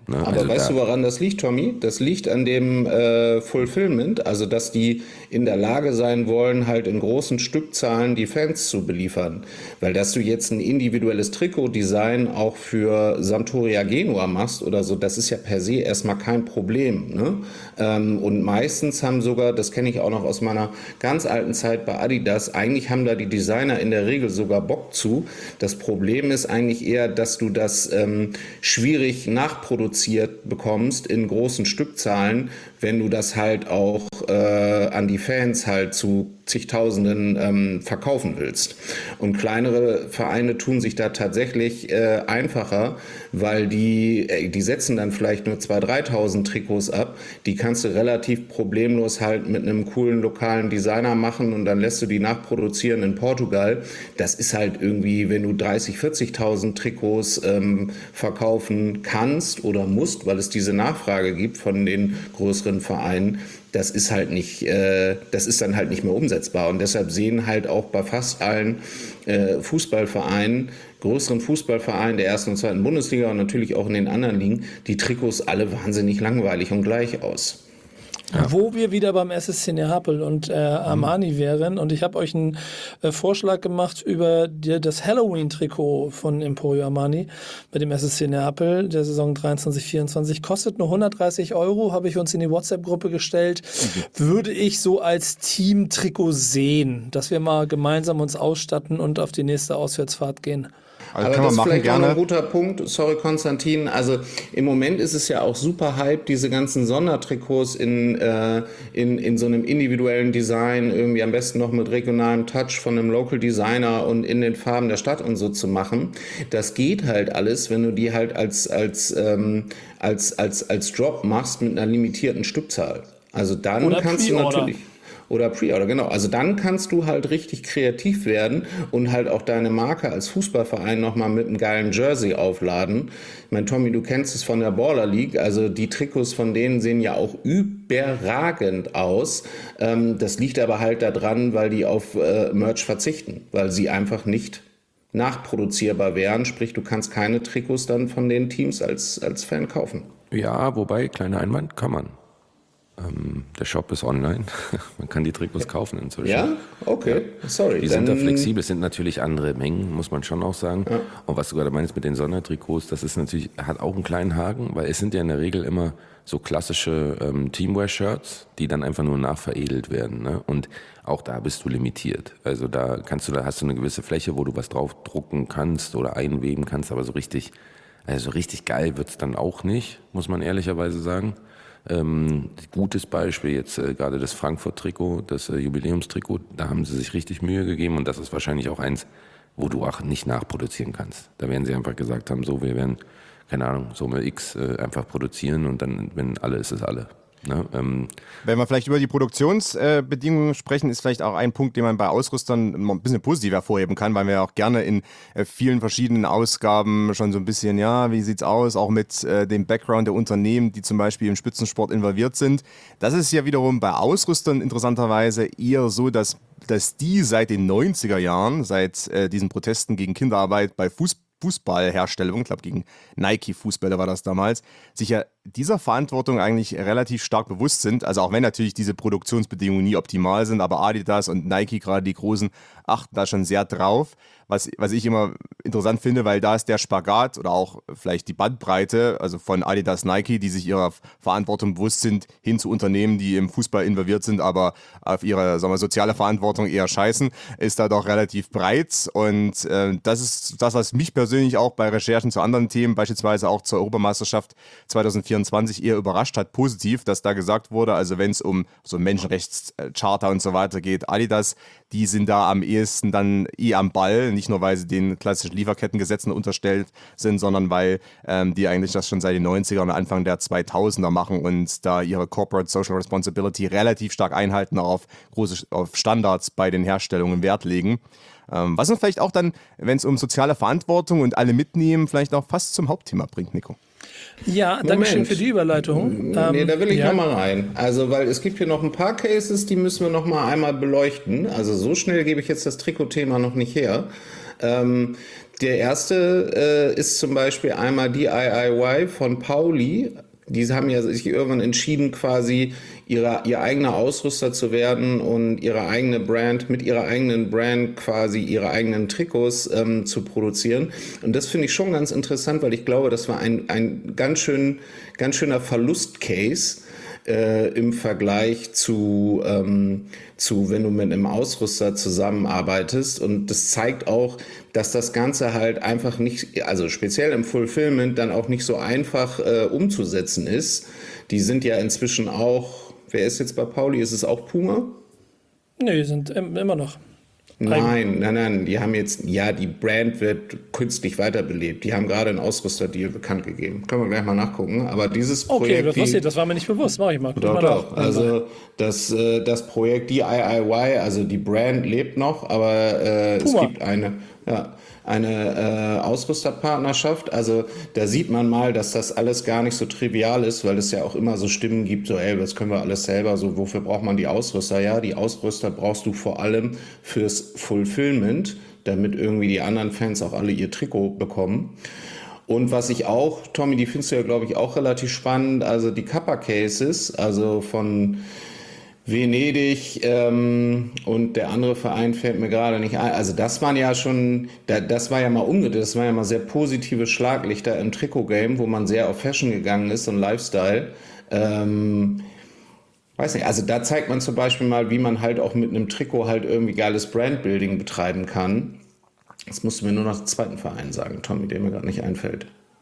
Ne? Aber also weißt da, du, woran das liegt, Tommy? Das liegt an dem äh, Fulfillment, also dass die in der Lage sein wollen, halt in großen Stückzahlen die Fans zu beliefern. Weil dass du jetzt ein individuelles Trikotdesign auch für Sampdoria Genua machst oder so, das ist ja per se erstmal kein Problem. Ne? Ähm, und meistens haben sogar, das kenne ich auch noch aus meiner ganz alten Zeit bei Adidas, eigentlich haben da die Designer in der Regel sogar Bock zu. Das Problem ist eigentlich eher, dass du das ähm, schwierig nachproduziert bekommst in großen Stückzahlen, wenn du das halt auch äh, an die Fans halt zu zigtausenden ähm, verkaufen willst. Und kleinere Vereine tun sich da tatsächlich äh, einfacher, weil die, äh, die setzen dann vielleicht nur zweitausend, dreitausend Trikots ab. Die kannst du relativ problemlos halt mit einem coolen lokalen Designer machen und dann lässt du die nachproduzieren in Portugal. Das ist halt irgendwie, wenn du dreißigtausend, vierzigtausend Trikots ähm, verkaufen kannst oder musst, weil es diese Nachfrage gibt von den größeren Vereinen, das ist halt nicht, äh, das ist dann halt nicht mehr umsetzbar. Und deshalb sehen halt auch bei fast allen äh, Fußballvereinen, größeren Fußballvereinen der ersten und zweiten Bundesliga und natürlich auch in den anderen Ligen, die Trikots alle wahnsinnig langweilig und gleich aus. Ja. Wo wir wieder beim S S C Neapel und äh, Armani mhm. wären. Und ich habe euch einen äh, Vorschlag gemacht über die, das Halloween-Trikot von Emporio Armani mit dem S S C Neapel der Saison dreiundzwanzig vierundzwanzig. Kostet nur hundertdreißig Euro, habe ich uns in die WhatsApp-Gruppe gestellt. Mhm. Würde ich so als Team-Trikot sehen, dass wir mal gemeinsam uns ausstatten und auf die nächste Auswärtsfahrt gehen. Also aber das ist vielleicht auch noch ein guter Punkt. Sorry, Konstantin. Also im Moment ist es ja auch super Hype, diese ganzen Sondertrikots in, äh, in, in so einem individuellen Design, irgendwie am besten noch mit regionalem Touch von einem Local Designer und in den Farben der Stadt und so zu machen. Das geht halt alles, wenn du die halt als, als, ähm, als, als, als Drop machst mit einer limitierten Stückzahl. Also dann Oder kannst Pre-Order. du natürlich... Oder Pre-Order, genau. Also dann kannst du halt richtig kreativ werden und halt auch deine Marke als Fußballverein nochmal mit einem geilen Jersey aufladen. Ich meine, Tommy, du kennst es von der Baller League, also die Trikots von denen sehen ja auch überragend aus. Ähm, das liegt aber halt daran, weil die auf äh, Merch verzichten, weil sie einfach nicht nachproduzierbar wären. Sprich, du kannst keine Trikots dann von den Teams als, als Fan kaufen. Ja, wobei, kleiner Einwand, kann man. Ähm, der Shop ist online. Man kann die Trikots kaufen inzwischen. Ja? Okay. Ja. Sorry. Die sind da flexibel. Es sind natürlich andere Mengen, muss man schon auch sagen. Ja. Und was du gerade meinst mit den Sondertrikots, das ist natürlich, hat auch einen kleinen Haken, weil es sind ja in der Regel immer so klassische ähm, Teamwear-Shirts, die dann einfach nur nachveredelt werden. Ne? Und auch da bist du limitiert. Also da kannst du, da hast du eine gewisse Fläche, wo du was draufdrucken kannst oder einweben kannst, aber so richtig, also richtig geil wird's dann auch nicht, muss man ehrlicherweise sagen. Ähm, gutes Beispiel jetzt äh, gerade das Frankfurt-Trikot, das äh, Jubiläumstrikot, da haben sie sich richtig Mühe gegeben und das ist wahrscheinlich auch eins, wo du auch nicht nachproduzieren kannst. Da werden sie einfach gesagt haben, so, wir werden, keine Ahnung, Summe X äh, einfach produzieren und dann, wenn alle ist, ist alle. Ne? Ähm, Wenn wir vielleicht über die Produktionsbedingungen äh, sprechen, ist vielleicht auch ein Punkt, den man bei Ausrüstern ein bisschen positiv hervorheben kann, weil wir auch gerne in äh, vielen verschiedenen Ausgaben schon so ein bisschen, ja, wie sieht's aus, auch mit äh, dem Background der Unternehmen, die zum Beispiel im Spitzensport involviert sind. Das ist ja wiederum bei Ausrüstern interessanterweise eher so, dass, dass die seit den neunziger Jahren, seit äh, diesen Protesten gegen Kinderarbeit bei Fußball, Fußballherstellung, ich glaube gegen Nike-Fußbälle war das damals, sich ja dieser Verantwortung eigentlich relativ stark bewusst sind. Also auch wenn natürlich diese Produktionsbedingungen nie optimal sind, aber Adidas und Nike, gerade die Großen, achten da schon sehr drauf. Was, was ich immer interessant finde, weil da ist der Spagat oder auch vielleicht die Bandbreite, also von Adidas, Nike, die sich ihrer Verantwortung bewusst sind, hin zu Unternehmen, die im Fußball involviert sind, aber auf ihre, sagen wir, soziale Verantwortung eher scheißen, ist da doch relativ breit. Und äh, das ist das, was mich persönlich auch bei Recherchen zu anderen Themen, beispielsweise auch zur Europameisterschaft zweitausendvierundzwanzig, eher überrascht hat, positiv, dass da gesagt wurde, also wenn es um so Menschenrechtscharta und so weiter geht, Adidas, die sind da am ehesten dann eh am Ball, nicht nur, weil sie den klassischen Lieferkettengesetzen unterstellt sind, sondern weil ähm, die eigentlich das schon seit den neunziger und Anfang der zweitausender machen und da ihre Corporate Social Responsibility relativ stark einhalten, auch auf große auf Standards bei den Herstellungen Wert legen. Ähm, was uns vielleicht auch dann, wenn es um soziale Verantwortung und alle mitnehmen, vielleicht auch fast zum Hauptthema bringt, Nico. Ja, danke schön für die Überleitung. Nee, ähm, da will ich ja. noch mal rein. Also, weil es gibt hier noch ein paar Cases, die müssen wir noch mal einmal beleuchten. Also so schnell gebe ich jetzt das Trikotthema noch nicht her. Ähm, der erste äh, ist zum Beispiel einmal D I Y von Pauli. Die haben ja sich irgendwann entschieden, quasi ihre, ihr eigener Ausrüster zu werden und ihre eigene Brand, mit ihrer eigenen Brand quasi ihre eigenen Trikots ähm, zu produzieren. Und das finde ich schon ganz interessant, weil ich glaube, das war ein, ein ganz schön, ganz schöner Verlustcase äh, im Vergleich zu, ähm, zu, wenn du mit einem Ausrüster zusammenarbeitest. Und das zeigt auch, dass das Ganze halt einfach nicht, also speziell im Fulfillment, dann auch nicht so einfach äh, umzusetzen ist. Die sind ja inzwischen auch, wer ist jetzt bei Pauli? Ist es auch Puma? Nee, die sind im, immer noch. Nein, nein, nein, die haben jetzt, ja, die Brand wird künstlich weiterbelebt. Die haben gerade einen Ausrüsterdeal bekannt gegeben. Können wir gleich mal nachgucken. Aber dieses Projekt... Okay, das, die, passiert, das war mir nicht bewusst. Mach ich mal. Doch, mal doch. nach. Also das, äh, das Projekt D I Y, also die Brand lebt noch, aber äh, es gibt eine... Ja, eine äh, Ausrüsterpartnerschaft. Also da sieht man mal, dass das alles gar nicht so trivial ist, weil es ja auch immer so Stimmen gibt, so ey, das können wir alles selber, so wofür braucht man die Ausrüster? Ja, die Ausrüster brauchst du vor allem fürs Fulfillment, damit irgendwie die anderen Fans auch alle ihr Trikot bekommen. Und was ich auch, Tommy, die findest du ja, glaube ich, auch relativ spannend, also die Kappa Cases, also von Venedig ähm, und der andere Verein fällt mir gerade nicht ein. Also das waren ja schon, das war ja mal umgedreht, das waren ja mal sehr positive Schlaglichter im Trikot-Game, wo man sehr auf Fashion gegangen ist und Lifestyle. Ähm, weiß nicht, also da zeigt man zum Beispiel mal, wie man halt auch mit einem Trikot halt irgendwie geiles Brandbuilding betreiben kann. Jetzt musst du mir nur noch den zweiten Verein sagen, Tommy, der mir gerade nicht einfällt.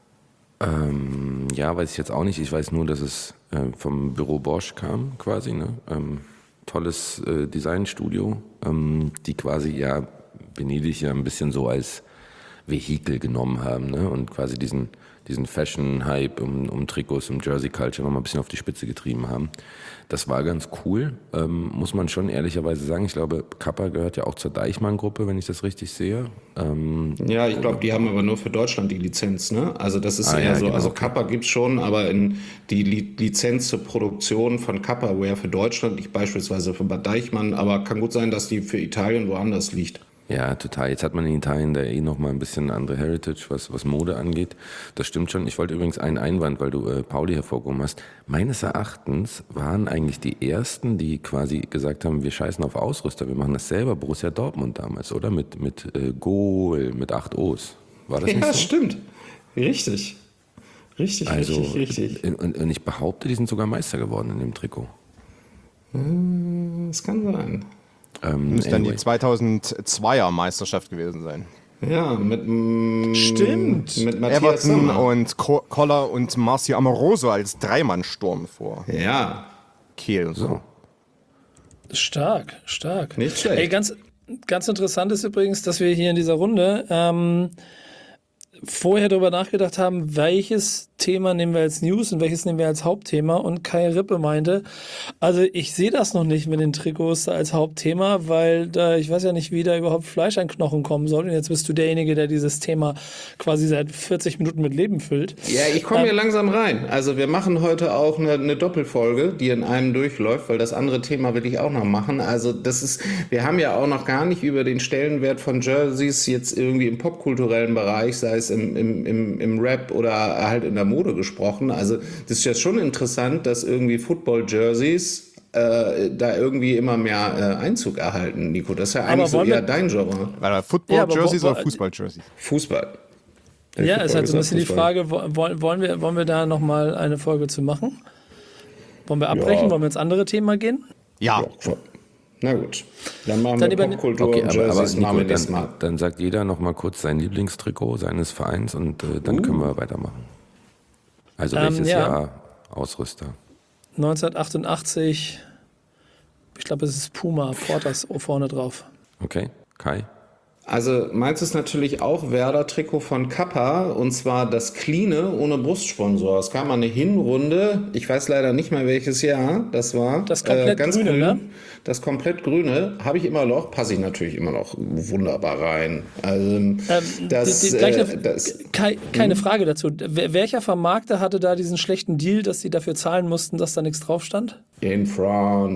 Ähm, ja, weiß ich jetzt auch nicht. Ich weiß nur, dass es äh, vom Büro Bosch kam, quasi. Ne? Ähm, tolles äh, Designstudio, ähm, die quasi ja Venedig ja ein bisschen so als Vehikel genommen haben, ne? Und quasi diesen, diesen Fashion-Hype um, um Trikots, um Jersey-Culture nochmal ein bisschen auf die Spitze getrieben haben. Das war ganz cool, ähm, muss man schon ehrlicherweise sagen. Ich glaube, Kappa gehört ja auch zur Deichmann-Gruppe, wenn ich das richtig sehe. Ähm, ja, ich glaube, die haben aber nur für Deutschland die Lizenz, ne? Also das ist ah, eher ja, so, genau. also Kappa gibt's schon, aber in die Li- Lizenz zur Produktion von Kappa-Wear für Deutschland liegt beispielsweise für Bad Deichmann, aber kann gut sein, dass die für Italien woanders liegt. Ja, total. Jetzt hat man in Italien da eh nochmal ein bisschen andere Heritage, was, was Mode angeht. Das stimmt schon. Ich wollte übrigens einen Einwand, weil du äh, Pauli hervorgehoben hast. Meines Erachtens waren eigentlich die Ersten, die quasi gesagt haben, wir scheißen auf Ausrüster, wir machen das selber, Borussia Dortmund damals, oder? Mit, mit äh, Goal, mit acht O's. War das ja, nicht so? Stimmt. Richtig. Richtig, also, richtig, richtig. Und, und ich behaupte, die sind sogar Meister geworden in dem Trikot. Das kann sein. Ähm, Müsste anyway. dann die zweitausendzweier Meisterschaft gewesen sein. Ja, mit, mm, Stimmt. mit Matthias Everton Sommer. und Co- Koller und Marcio Amoroso als Dreimannsturm vor Ja. Kiel. und So. Stark, stark. Nicht schlecht. Ey, ganz, ganz interessant ist übrigens, dass wir hier in dieser Runde ähm, vorher darüber nachgedacht haben, welches Thema nehmen wir als News und welches nehmen wir als Hauptthema. Und Kai Rippe meinte, also ich sehe das noch nicht mit den Trikots als Hauptthema, weil da, ich weiß ja nicht, wie da überhaupt Fleisch an Knochen kommen soll. Und jetzt bist du derjenige, der dieses Thema quasi seit vierzig Minuten mit Leben füllt. Ja, ich komme Ähm, hier langsam rein. Also wir machen heute auch eine, eine Doppelfolge, die in einem durchläuft, weil das andere Thema will ich auch noch machen. Also das ist, wir haben ja auch noch gar nicht über den Stellenwert von Jerseys jetzt irgendwie im popkulturellen Bereich, sei es im, im, im, im Rap oder halt in der Mode gesprochen. Also das ist ja schon interessant, dass irgendwie Football-Jerseys äh, da irgendwie immer mehr äh, Einzug erhalten, Nico. Das ist ja eigentlich so wollen wir- eher dein Genre. War das Ja, aber Football-Jerseys wo- wo- oder Fußball-Jerseys? Fußball. Der Ja, Football ist halt so ein auch bisschen die Fußball. Frage, wo- wollen, wollen, wir, wollen wir da nochmal eine Folge zu machen? Wollen wir abbrechen? Ja. Wollen wir ins andere Thema gehen? Ja. Ja, na gut. Dann machen Dann wir lieber- Popkultur Okay, und aber, aber Jerseys machen Nico, wir nächstes Mal. dann, dann sagt jeder noch mal kurz sein Lieblingstrikot seines Vereins und äh, dann Uh. können wir weitermachen. Also Ähm, welches ja. Jahr Ausrüster? neunzehnhundertachtundachtzig, ich glaube, es ist Puma, Porters vorne drauf. Okay, Kai? Also meins ist natürlich auch Werder-Trikot von Kappa und zwar das Cleane ohne Brustsponsor. Es kam mal eine Hinrunde, ich weiß leider nicht mehr welches Jahr das war. Das komplett ganz grüne, grün. ne? Das komplett grüne habe ich immer noch, passe ich natürlich immer noch wunderbar rein. Also Ähm, das, die, die, gleich äh, eine, das Kai, keine Frage dazu. Wer, welcher Vermarkter hatte da diesen schlechten Deal, dass sie dafür zahlen mussten, dass da nichts drauf stand? in front.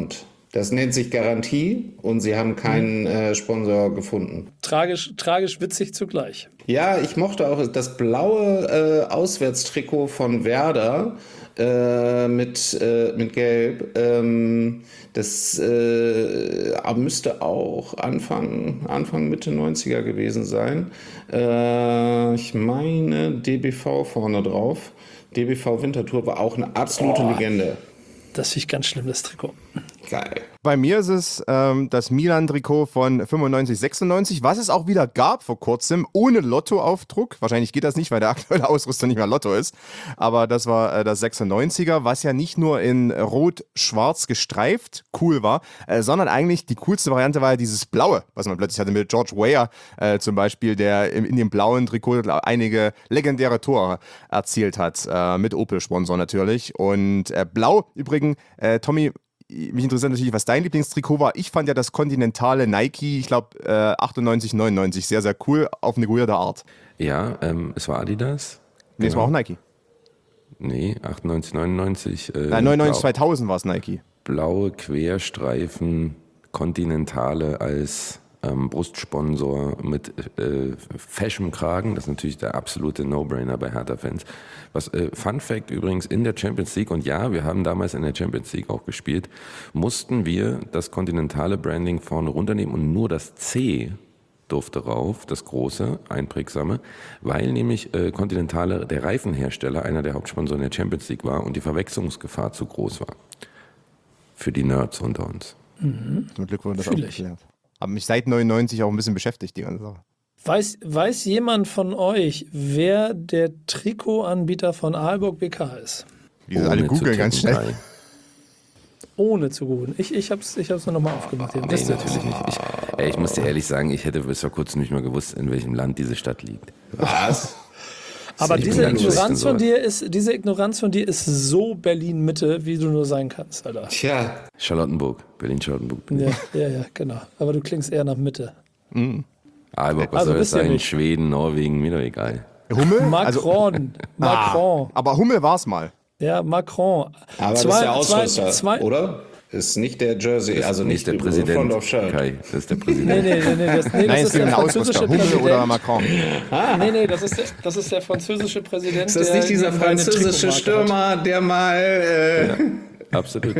Das nennt sich Garantie und sie haben keinen äh, Sponsor gefunden. Tragisch, tragisch witzig zugleich. Ja, ich mochte auch das blaue äh, Auswärtstrikot von Werder äh, mit, äh, mit Gelb. Ähm, das äh, müsste auch Anfang, Anfang Mitte neunziger gewesen sein. Äh, ich meine D B V vorne drauf. D B V Winterthur war auch eine absolute oh, Legende. Das finde ich ganz schlimm, das Trikot. Geil. Bei mir ist es ähm, das Milan-Trikot von fünfundneunzig sechsundneunzig, was es auch wieder gab vor kurzem, ohne Lotto-Aufdruck. Wahrscheinlich geht das nicht, weil der aktuelle Ausrüster nicht mehr Lotto ist. Aber das war äh, das sechsundneunziger, was ja nicht nur in rot-schwarz gestreift cool war, äh, sondern eigentlich die coolste Variante war ja dieses Blaue, was man plötzlich hatte mit George Weah äh, zum Beispiel, der in, in dem blauen Trikot einige legendäre Tore erzielt hat, äh, mit Opel-Sponsor natürlich. Und äh, Blau übrigens, äh, Tommy, mich interessiert natürlich, was dein Lieblingstrikot war. Ich fand ja das kontinentale Nike, ich glaube äh, achtundneunzig, neunundneunzig, sehr, sehr cool, auf eine weirde Art. Ja, ähm, es war Adidas. Nee, genau. Es war auch Nike. Nee, achtundneunzig, neunundneunzig. Äh, Nein, neunundneunzig, zweitausend war es Nike. Blaue Querstreifen, Kontinentale als ähm, Brustsponsor mit äh, Fashion-Kragen. Das ist natürlich der absolute No-Brainer bei Hertha-Fans. Was, äh, Fun Fact übrigens, in der Champions League, und ja, wir haben damals in der Champions League auch gespielt, mussten wir das kontinentale Branding vorne runternehmen und nur das C durfte rauf, das große, einprägsame, weil nämlich äh, Continentale, der Reifenhersteller, einer der Hauptsponsoren der Champions League war und die Verwechslungsgefahr zu groß war. Für die Nerds unter uns. Mhm. Zum Glück wurde das auch geklärt. Habe mich seit neunundneunzig auch ein bisschen beschäftigt, die ganze Sache. Weiß, weiß jemand von euch, wer der Trikotanbieter von Aalborg B K ist? Die alle googeln ganz schnell. Ohne zu googeln. Ich, ich habe es ich hab's nur nochmal aufgemacht. Nee, natürlich nicht. Ich, ey, ich muss dir ehrlich sagen, ich hätte bis vor kurzem nicht mal gewusst, in welchem Land diese Stadt liegt. Was? Aber diese Ignoranz von dir ist, diese Ignoranz von dir ist so Berlin-Mitte, wie du nur sein kannst, Alter. Tja. Charlottenburg, Berlin-Charlottenburg. Ja, ja, ja, genau. Aber du klingst eher nach Mitte. Mhm. Aalborg, was also soll es sein? Nicht. Schweden, Norwegen, mir doch egal. Hummel? Macron. Also, Macron. Ah, aber Hummel war es mal. Ja, Macron. Aber zwei, das ist der Ausrüster, zwei, zwei, oder? Ist nicht der Jersey, das also nicht nicht der Präsident. Kai, das ist der Präsident. Nee, nee, nee, nee, das, nee, Nein, das ist der französische Hummel Präsident. oder Macron. Ah. Nee, nee, das ist, der, das ist der französische Präsident. Ist das nicht dieser französische Stürmer, der mal... Äh, ja, absolut,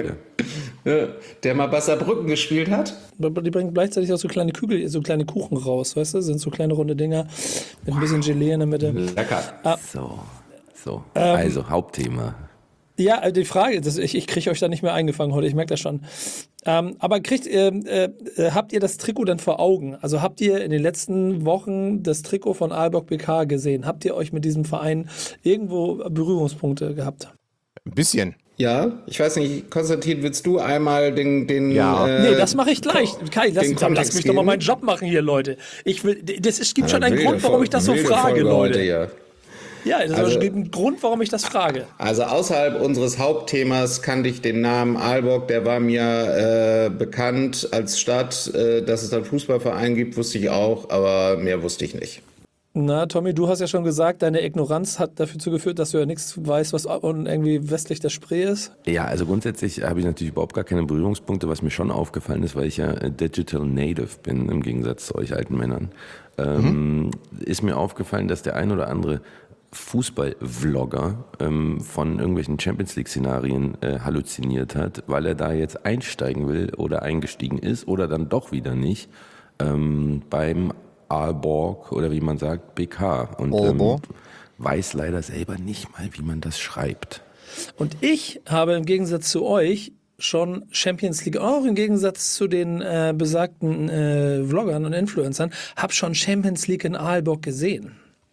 ja. Der mal Wasserbrücken gespielt hat? Die bringen gleichzeitig auch so kleine Kügel, so kleine Kuchen raus, weißt du? Sind so kleine runde Dinger mit ein bisschen Gelee in der Mitte. Lecker. Ah. So, so. Ähm, also, Hauptthema. Ja, die Frage, das, ich, ich kriege euch da nicht mehr eingefangen heute, ich merke das schon. Ähm, aber kriegt, äh, äh, habt ihr das Trikot dann vor Augen? Also habt ihr in den letzten Wochen das Trikot von Aalborg B K gesehen? Habt ihr euch mit diesem Verein irgendwo Berührungspunkte gehabt? Ein bisschen. Ja, ich weiß nicht, Konstantin, willst du einmal den... den ja. Äh, nee, das mache ich gleich. Kai, lass, lass mich geben. doch mal meinen Job machen hier, Leute. Ich will, das, es gibt ja, schon einen Grund, warum ich das so frage, Leute. Heute, ja. Ja, es also, gibt einen Grund, warum ich das frage. Also außerhalb unseres Hauptthemas kannte ich den Namen Aalborg, der war mir äh, bekannt als Stadt. Äh, dass es da einen Fußballverein gibt, wusste ich auch, aber mehr wusste ich nicht. Na, Tommy, du hast ja schon gesagt, deine Ignoranz hat dafür zugeführt, dass du ja nichts weißt, was irgendwie westlich der Spree ist. Ja, also grundsätzlich habe ich natürlich überhaupt gar keine Berührungspunkte, was mir schon aufgefallen ist, weil ich ja Digital Native bin, im Gegensatz zu euch alten Männern. Ähm, mhm. Ist mir aufgefallen, dass der ein oder andere Fußball-Vlogger ähm, von irgendwelchen Champions-League-Szenarien äh, halluziniert hat, weil er da jetzt einsteigen will oder eingestiegen ist oder dann doch wieder nicht ähm, beim Aalborg oder wie man sagt, B K. Und ähm, weiß leider selber nicht mal, wie man das schreibt. Und ich habe im Gegensatz zu euch schon Champions League, auch im Gegensatz zu den äh, besagten äh, Vloggern und Influencern, habe schon Champions League in Aalborg gesehen.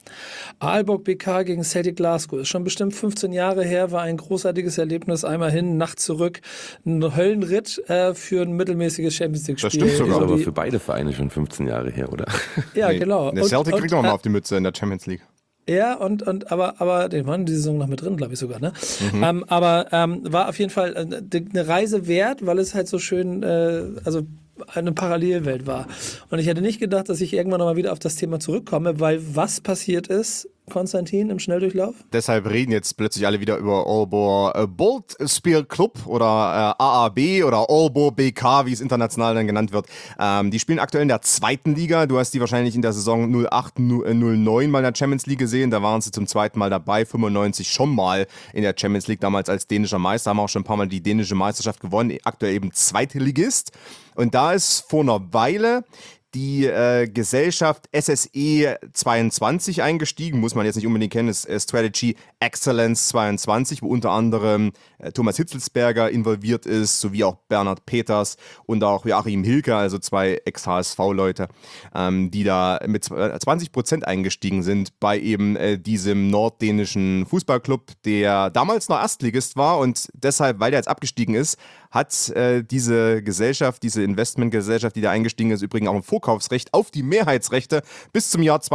Aalborg B K gegen Celtic Glasgow. Ist schon bestimmt fünfzehn Jahre her, war ein großartiges Erlebnis. Einmal hin, Nacht zurück. Ein Höllenritt äh, für ein mittelmäßiges Champions League-Spiel. Das stimmt sogar, aber für beide Vereine schon fünfzehn Jahre her, oder? Ja, nee, genau. Der Celtic und, kriegt auch mal auf die Mütze in der Champions League. Ja, und, und aber, aber den waren die Saison noch mit drin, glaube ich sogar, ne? Mhm. Ähm, aber ähm, war auf jeden Fall äh, eine Reise wert, weil es halt so schön, äh, also eine Parallelwelt war. Und ich hätte nicht gedacht, dass ich irgendwann noch mal wieder auf das Thema zurückkomme, weil was passiert ist, Konstantin, im Schnelldurchlauf? Deshalb reden jetzt plötzlich alle wieder über Aalborg äh, Bold Spiel Club oder äh, A A B oder Aalborg B K, wie es international dann genannt wird. Ähm, die spielen aktuell in der zweiten Liga. Du hast die wahrscheinlich in der Saison null acht null neun mal in der Champions League gesehen. Da waren sie zum zweiten Mal dabei, fünfundneunzig schon mal in der Champions League, damals als dänischer Meister, haben auch schon ein paar Mal die dänische Meisterschaft gewonnen, aktuell eben Zweitligist. Und da ist vor einer Weile die äh, Gesellschaft S S E zweiundzwanzig eingestiegen, muss man jetzt nicht unbedingt kennen, ist äh, Strategy Excellence zweiundzwanzig, wo unter anderem äh, Thomas Hitzelsberger involviert ist, sowie auch Bernhard Peters und auch Joachim Hilke, also zwei Ex-H S V-Leute, ähm, die da mit zwanzig Prozent eingestiegen sind bei eben äh, diesem norddänischen Fußballclub, der damals noch Erstligist war und deshalb, weil der jetzt abgestiegen ist, hat äh, diese Gesellschaft, diese Investmentgesellschaft, die da eingestiegen ist, übrigens auch ein Vorkaufsrecht auf die Mehrheitsrechte bis zum Jahr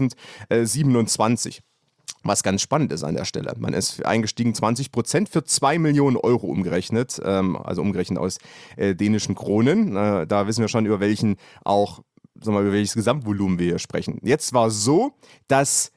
zweitausendsiebenundzwanzig. Was ganz spannend ist an der Stelle. Man ist eingestiegen zwanzig Prozent für zwei Millionen Euro umgerechnet, ähm, also umgerechnet aus äh, dänischen Kronen. Äh, da wissen wir schon, über welchen auch, sagen wir mal, über welches Gesamtvolumen wir hier sprechen. Jetzt war es so, dass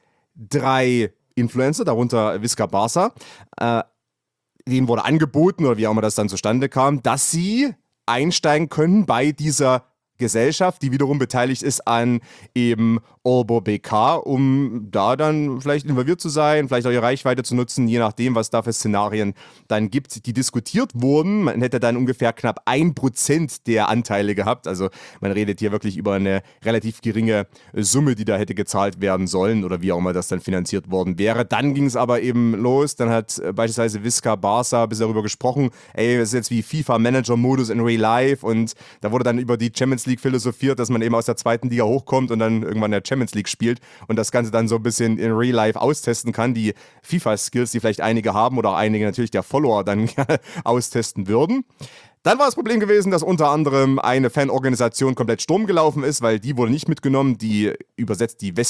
drei Influencer, darunter Visca Barca, äh, denen wurde angeboten, oder wie auch immer das dann zustande kam, dass sie einsteigen können bei dieser Gesellschaft, die wiederum beteiligt ist an eben Aalborg B K, um da dann vielleicht involviert zu sein, vielleicht auch ihre Reichweite zu nutzen, je nachdem, was da für Szenarien dann gibt, die diskutiert wurden. Man hätte dann ungefähr knapp ein Prozent der Anteile gehabt, also man redet hier wirklich über eine relativ geringe Summe, die da hätte gezahlt werden sollen oder wie auch immer das dann finanziert worden wäre. Dann ging es aber eben los, dann hat beispielsweise Visca Barca bis darüber gesprochen, ey, das ist jetzt wie FIFA-Manager-Modus in Real Life und da wurde dann über die Champions League philosophiert, dass man eben aus der zweiten Liga hochkommt und dann irgendwann in der Champions League spielt und das Ganze dann so ein bisschen in Real Life austesten kann, die FIFA-Skills, die vielleicht einige haben oder einige natürlich der Follower dann austesten würden. Dann war das Problem gewesen, dass unter anderem eine Fanorganisation komplett Sturm gelaufen ist, weil die wurde nicht mitgenommen. Die übersetzt die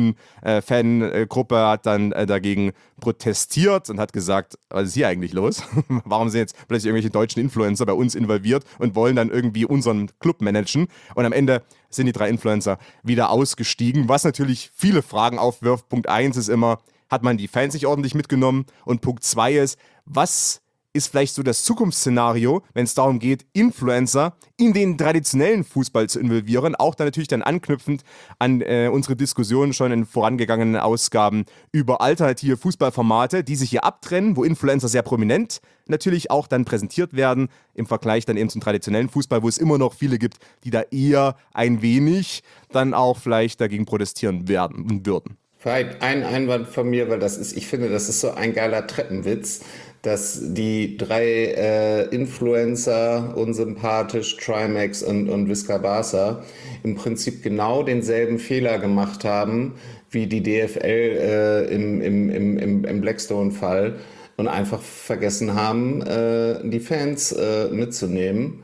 Westtribünen-Fangruppe hat dann dagegen protestiert und hat gesagt, was ist hier eigentlich los? Warum sind jetzt plötzlich irgendwelche deutschen Influencer bei uns involviert und wollen dann irgendwie unseren Club managen? Und am Ende sind die drei Influencer wieder ausgestiegen, was natürlich viele Fragen aufwirft. Punkt eins ist immer, hat man die Fans nicht ordentlich mitgenommen? Und Punkt zwei ist, was ist vielleicht so das Zukunftsszenario, wenn es darum geht, Influencer in den traditionellen Fußball zu involvieren, auch dann natürlich dann anknüpfend an äh, unsere Diskussion schon in vorangegangenen Ausgaben über alternative Fußballformate, die sich hier abtrennen, wo Influencer sehr prominent natürlich auch dann präsentiert werden, im Vergleich dann eben zum traditionellen Fußball, wo es immer noch viele gibt, die da eher ein wenig dann auch vielleicht dagegen protestieren werden würden. Vielleicht ein Einwand von mir, weil das ist, ich finde, das ist so ein geiler Treppenwitz, dass die drei äh, Influencer, unsympathisch, Trimax und, und Visca Barca, im Prinzip genau denselben Fehler gemacht haben wie die D F L äh, im, im, im, im Blackstone-Fall und einfach vergessen haben, äh, die Fans äh, mitzunehmen.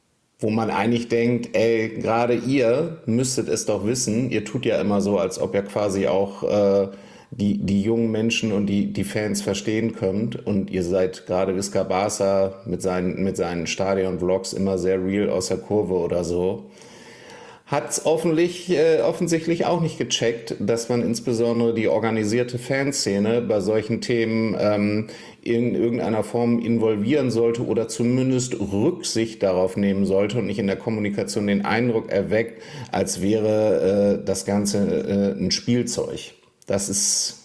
Wo man eigentlich denkt, ey, gerade ihr müsstet es doch wissen, ihr tut ja immer so, als ob ihr quasi auch äh, die, die jungen Menschen und die, die Fans verstehen könnt und ihr seid gerade Visca Barca mit seinen, mit seinen Stadion-Vlogs immer sehr real aus der Kurve oder so. Hat es offensichtlich, äh, offensichtlich auch nicht gecheckt, dass man insbesondere die organisierte Fanszene bei solchen Themen ähm, in irgendeiner Form involvieren sollte oder zumindest Rücksicht darauf nehmen sollte und nicht in der Kommunikation den Eindruck erweckt, als wäre äh, das Ganze äh, ein Spielzeug. Das ist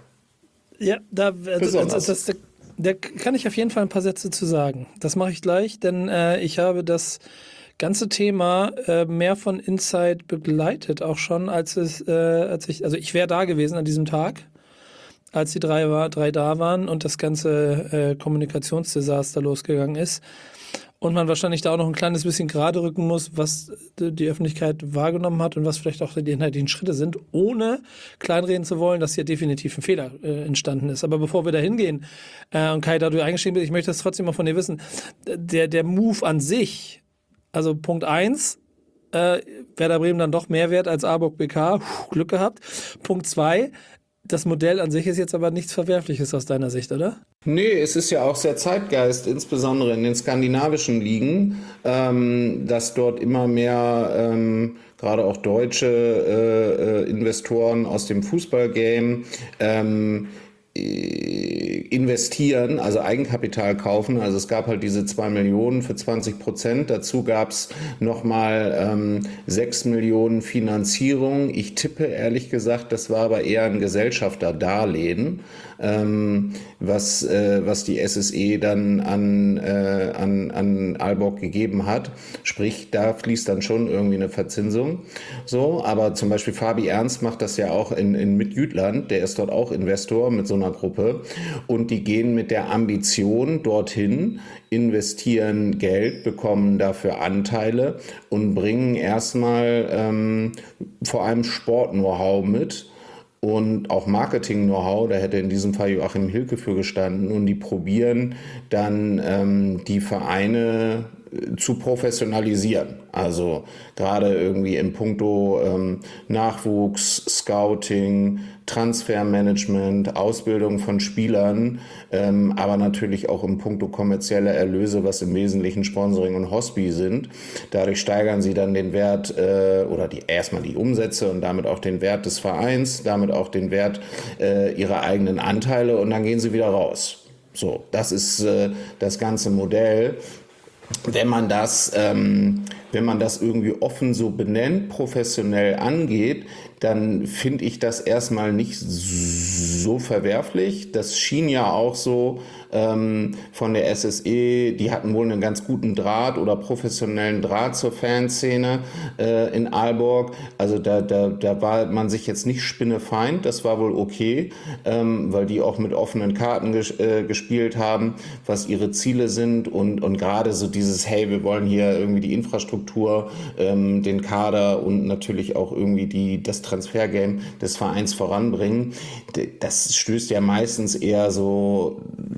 ja, da, also, also, das, da, da kann ich auf jeden Fall ein paar Sätze zu sagen. Das mache ich gleich, denn äh, ich habe das ganze Thema äh, mehr von Inside begleitet, auch schon, als es, äh, als ich, also ich wäre da gewesen an diesem Tag, als die drei, war, drei da waren und das ganze äh, Kommunikationsdesaster losgegangen ist. Und man wahrscheinlich da auch noch ein kleines bisschen gerade rücken muss, was die Öffentlichkeit wahrgenommen hat und was vielleicht auch die inhaltlichen Schritte sind, ohne kleinreden zu wollen, dass hier definitiv ein Fehler äh, entstanden ist. Aber bevor wir da hingehen, äh, und Kai, da du eingestiegen bist, ich möchte das trotzdem mal von dir wissen, der, der Move an sich, also Punkt eins, äh, Werder Bremen dann doch mehr wert als Aalborg B K, Puh, Glück gehabt. Punkt zwei, das Modell an sich ist jetzt aber nichts Verwerfliches aus deiner Sicht, oder? Nee, es ist ja auch sehr Zeitgeist, insbesondere in den skandinavischen Ligen, ähm, dass dort immer mehr ähm, gerade auch deutsche äh, Investoren aus dem Fußballgame ähm, investieren, also Eigenkapital kaufen. Also es gab halt diese zwei Millionen für zwanzig Prozent. Dazu gab es nochmal ähm, sechs Millionen Finanzierung. Ich tippe ehrlich gesagt, das war aber eher ein Gesellschafterdarlehen, ähm, was, äh, was die S S E dann an, äh, an, an Aalborg gegeben hat. Sprich, da fließt dann schon irgendwie eine Verzinsung. So, aber zum Beispiel Fabi Ernst macht das ja auch in, in Midtjütland. Der ist dort auch Investor mit so einer Gruppe. Und die gehen mit der Ambition dorthin, investieren Geld, bekommen dafür Anteile und bringen erstmal ähm, vor allem Sport-Know-how mit und auch Marketing-Know-how. Da hätte in diesem Fall Joachim Hilke für gestanden. Und die probieren dann ähm, die Vereine zu professionalisieren. Also gerade irgendwie in puncto ähm, Nachwuchs, Scouting, Transfermanagement, Ausbildung von Spielern, ähm, aber natürlich auch in puncto kommerzielle Erlöse, was im Wesentlichen Sponsoring und Hospi sind. Dadurch steigern sie dann den Wert äh, oder die erstmal die Umsätze und damit auch den Wert des Vereins, damit auch den Wert äh, ihrer eigenen Anteile und dann gehen sie wieder raus. So, das ist äh, das ganze Modell. Wenn man das, ähm, wenn man das irgendwie offen so benennt, professionell angeht, dann finde ich das erstmal nicht so verwerflich. Das schien ja auch so ähm, von der S S E, die hatten wohl einen ganz guten Draht oder professionellen Draht zur Fanszene äh, in Aalborg. Also da, da, da war man sich jetzt nicht spinnefeind, das war wohl okay, ähm, weil die auch mit offenen Karten ges äh, gespielt haben, was ihre Ziele sind und, und gerade so dieses, hey, wir wollen hier irgendwie die Infrastruktur, ähm, den Kader und natürlich auch irgendwie die, das Transfergame des Vereins voranbringen. Das stößt ja meistens eher so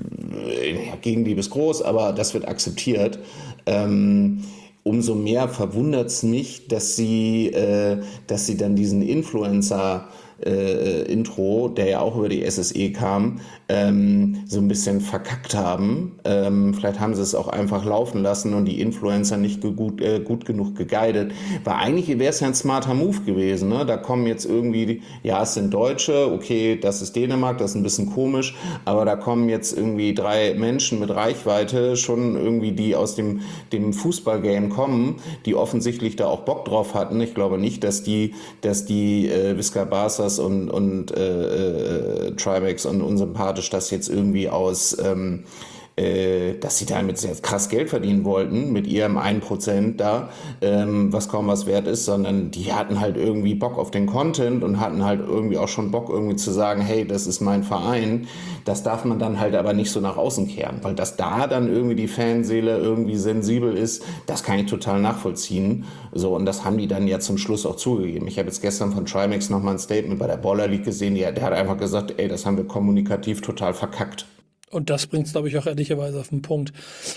ja, Gegenliebe ist groß, aber das wird akzeptiert. Ähm, umso mehr verwundert es mich, dass sie, äh, dass sie dann diesen Influencer Äh, Intro, der ja auch über die S S E kam, ähm, so ein bisschen verkackt haben. Ähm, vielleicht haben sie es auch einfach laufen lassen und die Influencer nicht gut, äh, gut genug geguidet. Weil eigentlich wäre es ja ein smarter Move gewesen. Ne? Da kommen jetzt irgendwie, die, ja, es sind Deutsche, okay, das ist Dänemark, das ist ein bisschen komisch, aber da kommen jetzt irgendwie drei Menschen mit Reichweite, schon irgendwie die aus dem, dem Fußballgame kommen, die offensichtlich da auch Bock drauf hatten. Ich glaube nicht, dass die, dass die äh, Visca Barca und, und äh, äh, Trimax und unsympathisch das jetzt irgendwie aus, ähm, äh, dass sie damit sehr krass Geld verdienen wollten mit ihrem ein Prozent da, ähm, was kaum was wert ist, sondern die hatten halt irgendwie Bock auf den Content und hatten halt irgendwie auch schon Bock irgendwie zu sagen, hey, das ist mein Verein. Das darf man dann halt aber nicht so nach außen kehren, weil dass da dann irgendwie die Fanseele irgendwie sensibel ist, das kann ich total nachvollziehen. So, und das haben die dann ja zum Schluss auch zugegeben. Ich habe jetzt gestern von Trimax nochmal ein Statement bei der Baller League gesehen, der, der hat einfach gesagt, ey, das haben wir kommunikativ total verkackt. Und das bringt es, glaube ich, auch ehrlicherweise auf den Punkt.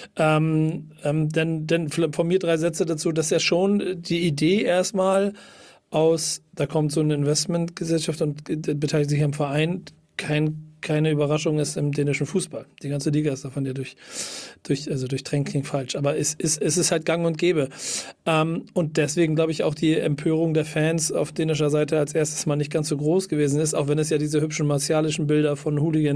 Ähm, ähm, denn, denn von mir drei Sätze dazu, dass ja schon die Idee erstmal aus, da kommt so eine Investmentgesellschaft und beteiligt sich am Verein, kein keine Überraschung ist im dänischen Fußball. Die ganze Liga ist davon ja durch, durch also durchtränkt, klingt falsch, aber es ist, es ist halt gang und gäbe. Ähm, und deswegen glaube ich auch die Empörung der Fans auf dänischer Seite als erstes mal nicht ganz so groß gewesen ist, auch wenn es ja diese hübschen martialischen Bilder von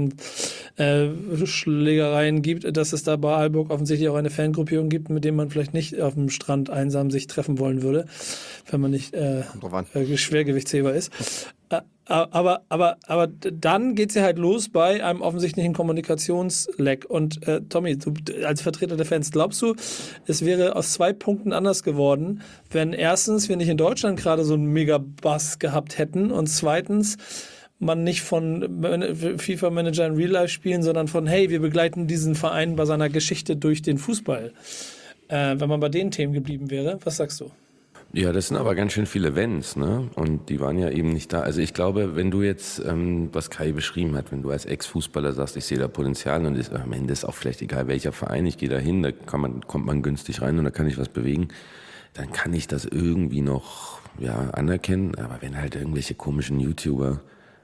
Hooligan-Schlägereien äh, gibt, dass es da bei Aalborg offensichtlich auch eine Fangruppierung gibt, mit dem man vielleicht nicht auf dem Strand einsam sich treffen wollen würde, wenn man nicht äh, äh, Schwergewichtsheber ist. Äh, Aber, aber, aber dann geht es ja halt los bei einem offensichtlichen Kommunikationsleck. Und äh, Tommy, du als Vertreter der Fans, glaubst du, es wäre aus zwei Punkten anders geworden, wenn erstens wir nicht in Deutschland gerade so einen Mega-Bass gehabt hätten und zweitens man nicht von FIFA-Manager in Real Life spielen, sondern von, hey, wir begleiten diesen Verein bei seiner Geschichte durch den Fußball. Äh, wenn man bei den Themen geblieben wäre, was sagst du? Ja, das sind aber ganz schön viele Wenns, ne? Und die waren ja eben nicht da. Also ich glaube, wenn du jetzt, ähm, was Kai beschrieben hat, wenn du als Ex-Fußballer sagst, ich sehe da Potenzial und ist, am Ende ist auch vielleicht egal, welcher Verein, ich gehe da hin, da kann man, kommt man günstig rein und da kann ich was bewegen, dann kann ich das irgendwie noch ja, anerkennen. Aber wenn halt irgendwelche komischen YouTuber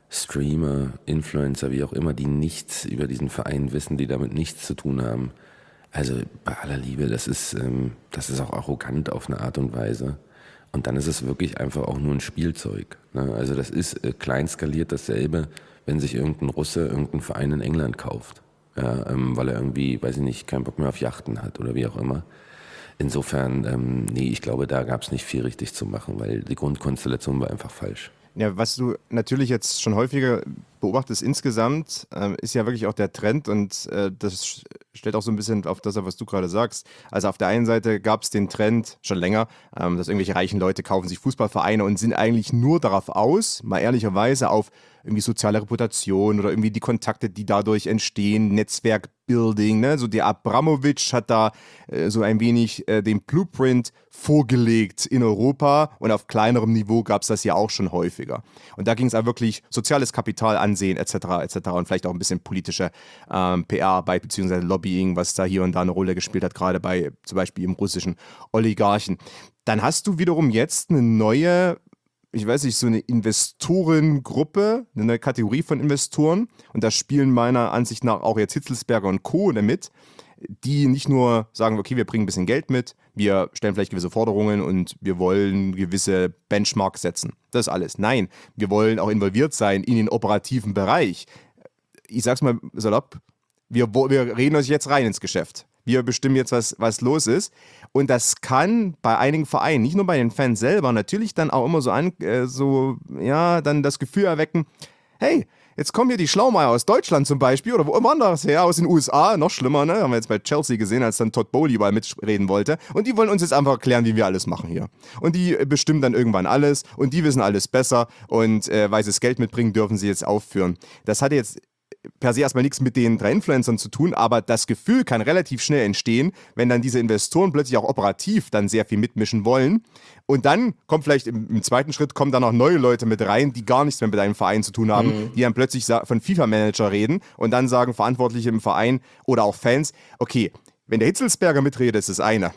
Streamer, Influencer, wie auch immer, die nichts über diesen Verein wissen, die damit nichts zu tun haben. Also bei aller Liebe, das ist, ähm, das ist auch arrogant auf eine Art und Weise. Und dann ist es wirklich einfach auch nur ein Spielzeug. Ne? Also das ist äh, klein skaliert dasselbe, wenn sich irgendein Russe irgendeinen Verein in England kauft. Ja, ähm, weil er irgendwie, weiß ich nicht, keinen Bock mehr auf Yachten hat oder wie auch immer. Insofern, ähm, nee, ich glaube, da gab es nicht viel richtig zu machen, weil die Grundkonstellation war einfach falsch. Ja, was du natürlich jetzt schon häufiger beobachtest insgesamt, äh, ist ja wirklich auch der Trend und äh, das stellt auch so ein bisschen auf das, was du gerade sagst. Also auf der einen Seite gab es den Trend schon länger, ähm, dass irgendwelche reichen Leute kaufen sich Fußballvereine und sind eigentlich nur darauf aus, mal ehrlicherweise auf irgendwie soziale Reputation oder irgendwie die Kontakte, die dadurch entstehen, Netzwerkbuilding, ne? So der Abramovich hat da äh, so ein wenig äh, den Blueprint vorgelegt in Europa und auf kleinerem Niveau gab es das ja auch schon häufiger. Und da ging es auch wirklich soziales Kapital ansehen et cetera et cetera und vielleicht auch ein bisschen politische ähm, P R-Arbeit bzw. Lobbying, was da hier und da eine Rolle gespielt hat, gerade bei zum Beispiel im russischen Oligarchen. Dann hast du wiederum jetzt eine neue, ich weiß nicht, so eine Investorengruppe, eine neue Kategorie von Investoren und da spielen meiner Ansicht nach auch jetzt Hitzelsberger und Co. damit, die nicht nur sagen, okay, wir bringen ein bisschen Geld mit, wir stellen vielleicht gewisse Forderungen und wir wollen gewisse Benchmarks setzen. Das ist alles. Nein, wir wollen auch involviert sein in den operativen Bereich. Ich sag's mal salopp, wir, wir reden uns jetzt rein ins Geschäft. Wir bestimmen jetzt, was, was los ist. Und das kann bei einigen Vereinen, nicht nur bei den Fans selber, natürlich dann auch immer so, an, äh, so ja, dann das Gefühl erwecken, hey, jetzt kommen hier die Schlaumeier aus Deutschland zum Beispiel oder wo immer anders her, aus den U S A, noch schlimmer, ne? Haben wir jetzt bei Chelsea gesehen, als dann Todd Bowley mal mitreden wollte. Und die wollen uns jetzt einfach erklären, wie wir alles machen hier. Und die bestimmen dann irgendwann alles und die wissen alles besser und äh, weil sie das Geld mitbringen, dürfen sie jetzt aufführen. Das hatte jetzt per se erstmal nichts mit den drei Influencern zu tun, aber das Gefühl kann relativ schnell entstehen, wenn dann diese Investoren plötzlich auch operativ dann sehr viel mitmischen wollen. Und dann kommt vielleicht im, im zweiten Schritt kommen dann auch neue Leute mit rein, die gar nichts mehr mit einem Verein zu tun haben, mhm. die dann plötzlich von FIFA-Manager reden und dann sagen Verantwortliche im Verein oder auch Fans, okay, wenn der Hitzelsberger mitredet, ist das eine.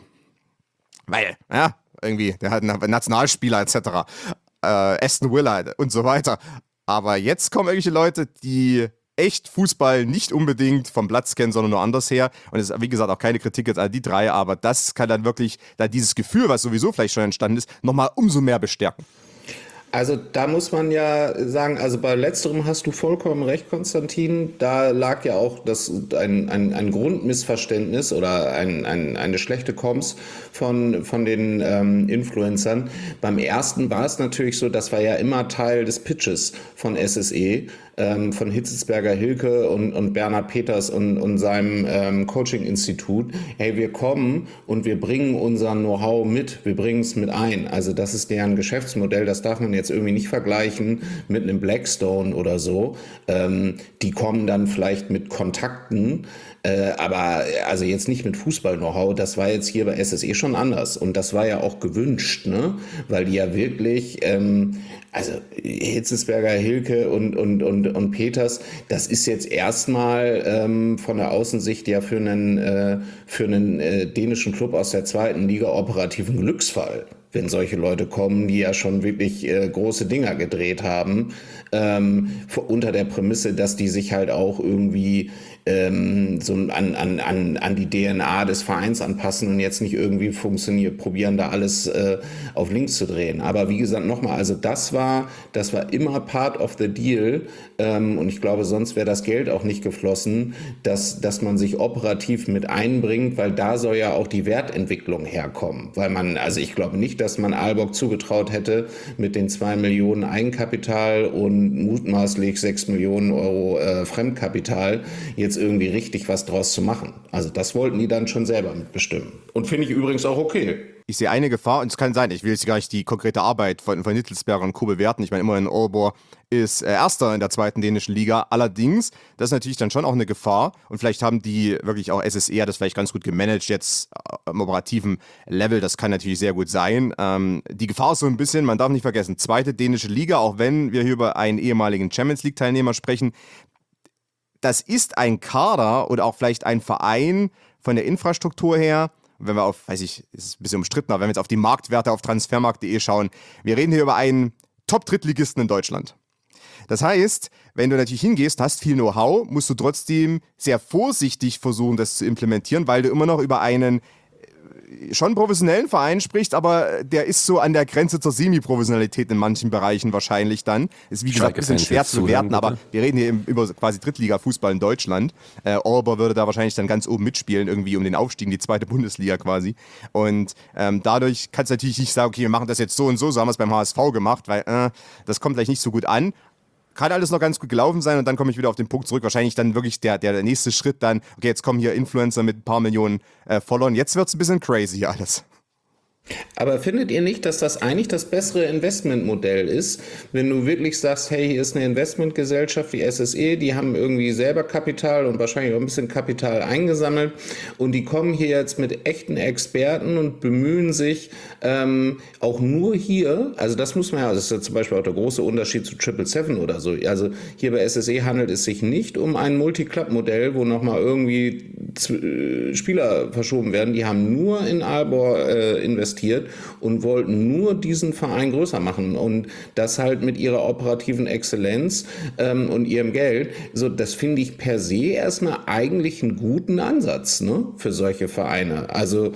Weil, ja, irgendwie, der hat einen Nationalspieler et cetera, äh, Aston Villa und so weiter. Aber jetzt kommen irgendwelche Leute, die echt Fußball nicht unbedingt vom Platz kennen, sondern nur anders her. Und es ist, wie gesagt, auch keine Kritik jetzt an die drei, aber das kann dann wirklich da dieses Gefühl, was sowieso vielleicht schon entstanden ist, nochmal umso mehr bestärken. Also da muss man ja sagen, also bei letzterem hast du vollkommen recht, Konstantin. Da lag ja auch das, ein, ein, ein Grundmissverständnis oder ein, ein, eine schlechte Komms von, von den ähm, Influencern. Beim ersten war es natürlich so, das war ja immer Teil des Pitches von S S E, ähm, von Hitzelsberger Hilke und, und Bernhard Peters und, und seinem ähm, Coaching-Institut. Hey, wir kommen und wir bringen unser Know-how mit, wir bringen es mit ein. Also das ist deren Geschäftsmodell, das darf man jetzt irgendwie nicht vergleichen mit einem Blackstone oder so. Ähm, die kommen dann vielleicht mit Kontakten, äh, aber also jetzt nicht mit Fußball-Know-how. Das war jetzt hier bei S S E schon anders und das war ja auch gewünscht, ne? Weil die ja wirklich, ähm, also Hitzelsberger, Hilke und, und, und, und Peters, das ist jetzt erstmal ähm, von der Außensicht ja für einen, äh, für einen äh, dänischen Club aus der zweiten Liga operativen Glücksfall, wenn solche Leute kommen, die ja schon wirklich äh, große Dinger gedreht haben, ähm, unter der Prämisse, dass die sich halt auch irgendwie ähm, so an, an, an, an die D N A des Vereins anpassen und jetzt nicht irgendwie funktioniert, probieren da alles äh, auf links zu drehen. Aber wie gesagt, nochmal, also das war, das war immer part of the deal ähm, und ich glaube, sonst wäre das Geld auch nicht geflossen, dass, dass man sich operativ mit einbringt, weil da soll ja auch die Wertentwicklung herkommen. Weil man, also ich glaube nicht, dass man Aalborg zugetraut hätte, mit den zwei Millionen Eigenkapital und mutmaßlich sechs Millionen Euro äh, Fremdkapital jetzt irgendwie richtig was draus zu machen. Also das wollten die dann schon selber mitbestimmen. Und finde ich übrigens auch okay. Ich sehe eine Gefahr, und es kann sein, ich will jetzt gar nicht die konkrete Arbeit von, von Hitzelsberger und Co. bewerten. Ich meine, immerhin Aalborg ist äh, Erster in der zweiten dänischen Liga. Allerdings, das ist natürlich dann schon auch eine Gefahr. Und vielleicht haben die wirklich auch S S E hat das vielleicht ganz gut gemanagt jetzt äh, im operativen Level. Das kann natürlich sehr gut sein. Ähm, die Gefahr ist so ein bisschen, man darf nicht vergessen, zweite dänische Liga, auch wenn wir hier über einen ehemaligen Champions League-Teilnehmer sprechen. Das ist ein Kader oder auch vielleicht ein Verein von der Infrastruktur her. Wenn wir auf, weiß ich, ist ein bisschen umstritten, aber wenn wir jetzt auf die Marktwerte auf transfermarkt punkt de schauen, wir reden hier über einen Top-Drittligisten in Deutschland. Das heißt, wenn du natürlich hingehst, hast viel Know-how, musst du trotzdem sehr vorsichtig versuchen, das zu implementieren, weil du immer noch über einen schon professionellen Verein sprichst, aber der ist so an der Grenze zur Semi-Professionalität in manchen Bereichen wahrscheinlich dann. Ist wie gesagt ein bisschen schwer zu bewerten, aber wir reden hier über quasi Drittliga-Fußball in Deutschland. Äh, Orber würde da wahrscheinlich dann ganz oben mitspielen, irgendwie um den Aufstieg in die zweite Bundesliga quasi. Und ähm, dadurch kannst du natürlich nicht sagen, okay, wir machen das jetzt so und so, so haben wir es beim H S V gemacht, weil äh, das kommt vielleicht nicht so gut an. Kann alles noch ganz gut gelaufen sein und dann komme ich wieder auf den Punkt zurück. Wahrscheinlich dann wirklich der, der, der nächste Schritt dann, okay, jetzt kommen hier Influencer mit ein paar Millionen äh, Followern. Jetzt wird es ein bisschen crazy alles. Aber findet ihr nicht, dass das eigentlich das bessere Investmentmodell ist, wenn du wirklich sagst, hey, hier ist eine Investmentgesellschaft wie S S E, die haben irgendwie selber Kapital und wahrscheinlich auch ein bisschen Kapital eingesammelt und die kommen hier jetzt mit echten Experten und bemühen sich ähm, auch nur hier, also das muss man ja, das ist ja zum Beispiel auch der große Unterschied zu Triple Seven oder so, also hier bei S S E handelt es sich nicht um ein Multi-Club-Modell, wo nochmal irgendwie Z- Spieler verschoben werden, die haben nur in Aalborg äh, investiert und wollten nur diesen Verein größer machen und das halt mit ihrer operativen Exzellenz ähm, und ihrem Geld. So, das finde ich per se erstmal eigentlich einen guten Ansatz, ne, für solche Vereine. Also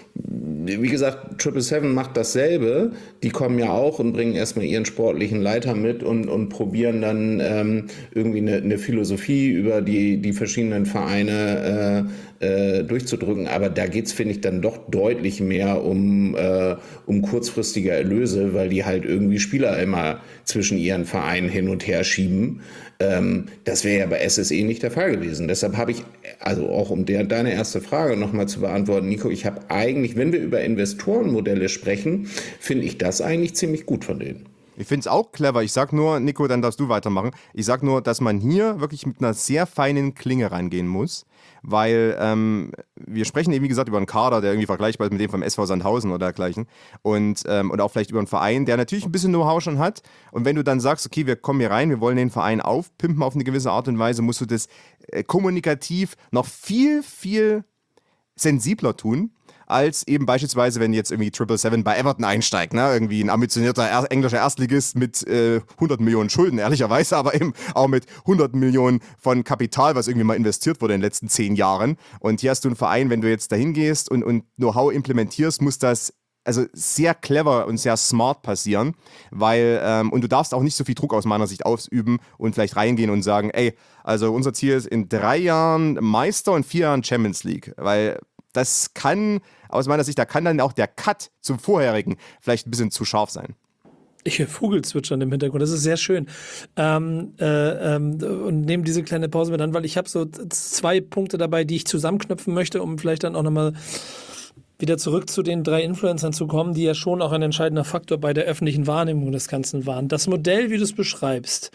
wie gesagt, Triple Seven macht dasselbe. Die kommen ja auch und bringen erstmal ihren sportlichen Leiter mit und, und probieren dann ähm, irgendwie eine, eine Philosophie über die, die verschiedenen Vereine äh, äh, durchzudrücken. Aber da geht es, finde ich, dann doch deutlich mehr um, äh, um kurzfristige Erlöse, weil die halt irgendwie Spieler immer zwischen ihren Vereinen hin und her schieben. Ähm, das wäre ja bei S S E nicht der Fall gewesen. Deshalb habe ich, also auch um der, deine erste Frage nochmal zu beantworten, Nico, ich habe eigentlich, wenn wir über Investorenmodelle sprechen, finde ich das eigentlich ziemlich gut von denen. Ich finde es auch clever. Ich sag nur, Nico, dann darfst du weitermachen. Ich sag nur, dass man hier wirklich mit einer sehr feinen Klinge rangehen muss, weil ähm, wir sprechen eben, wie gesagt, über einen Kader, der irgendwie vergleichbar ist mit dem vom S V Sandhausen oder dergleichen und, ähm, und auch vielleicht über einen Verein, der natürlich ein bisschen Know-how schon hat. Und wenn du dann sagst, okay, wir kommen hier rein, wir wollen den Verein aufpimpen auf eine gewisse Art und Weise, musst du das äh, kommunikativ noch viel, viel sensibler tun, als eben beispielsweise, wenn jetzt irgendwie Triple Seven bei Everton einsteigt, ne? Irgendwie ein ambitionierter er- englischer Erstligist mit äh, hundert Millionen Schulden, ehrlicherweise, aber eben auch mit hundert Millionen von Kapital, was irgendwie mal investiert wurde in den letzten zehn Jahren. Und hier hast du einen Verein, wenn du jetzt dahin gehst und, und Know-how implementierst, muss das also sehr clever und sehr smart passieren, weil, ähm, und du darfst auch nicht so viel Druck aus meiner Sicht ausüben und vielleicht reingehen und sagen, ey, also unser Ziel ist in drei Jahren Meister und vier Jahren Champions League, weil das kann, aus meiner Sicht, da kann dann auch der Cut zum vorherigen vielleicht ein bisschen zu scharf sein. Ich höre Vogelzwitschern im Hintergrund, das ist sehr schön. Ähm, äh, ähm, und nehme diese kleine Pause mit an, weil ich habe so zwei Punkte dabei, die ich zusammenknüpfen möchte, um vielleicht dann auch nochmal wieder zurück zu den drei Influencern zu kommen, die ja schon auch ein entscheidender Faktor bei der öffentlichen Wahrnehmung des Ganzen waren. Das Modell, wie du es beschreibst,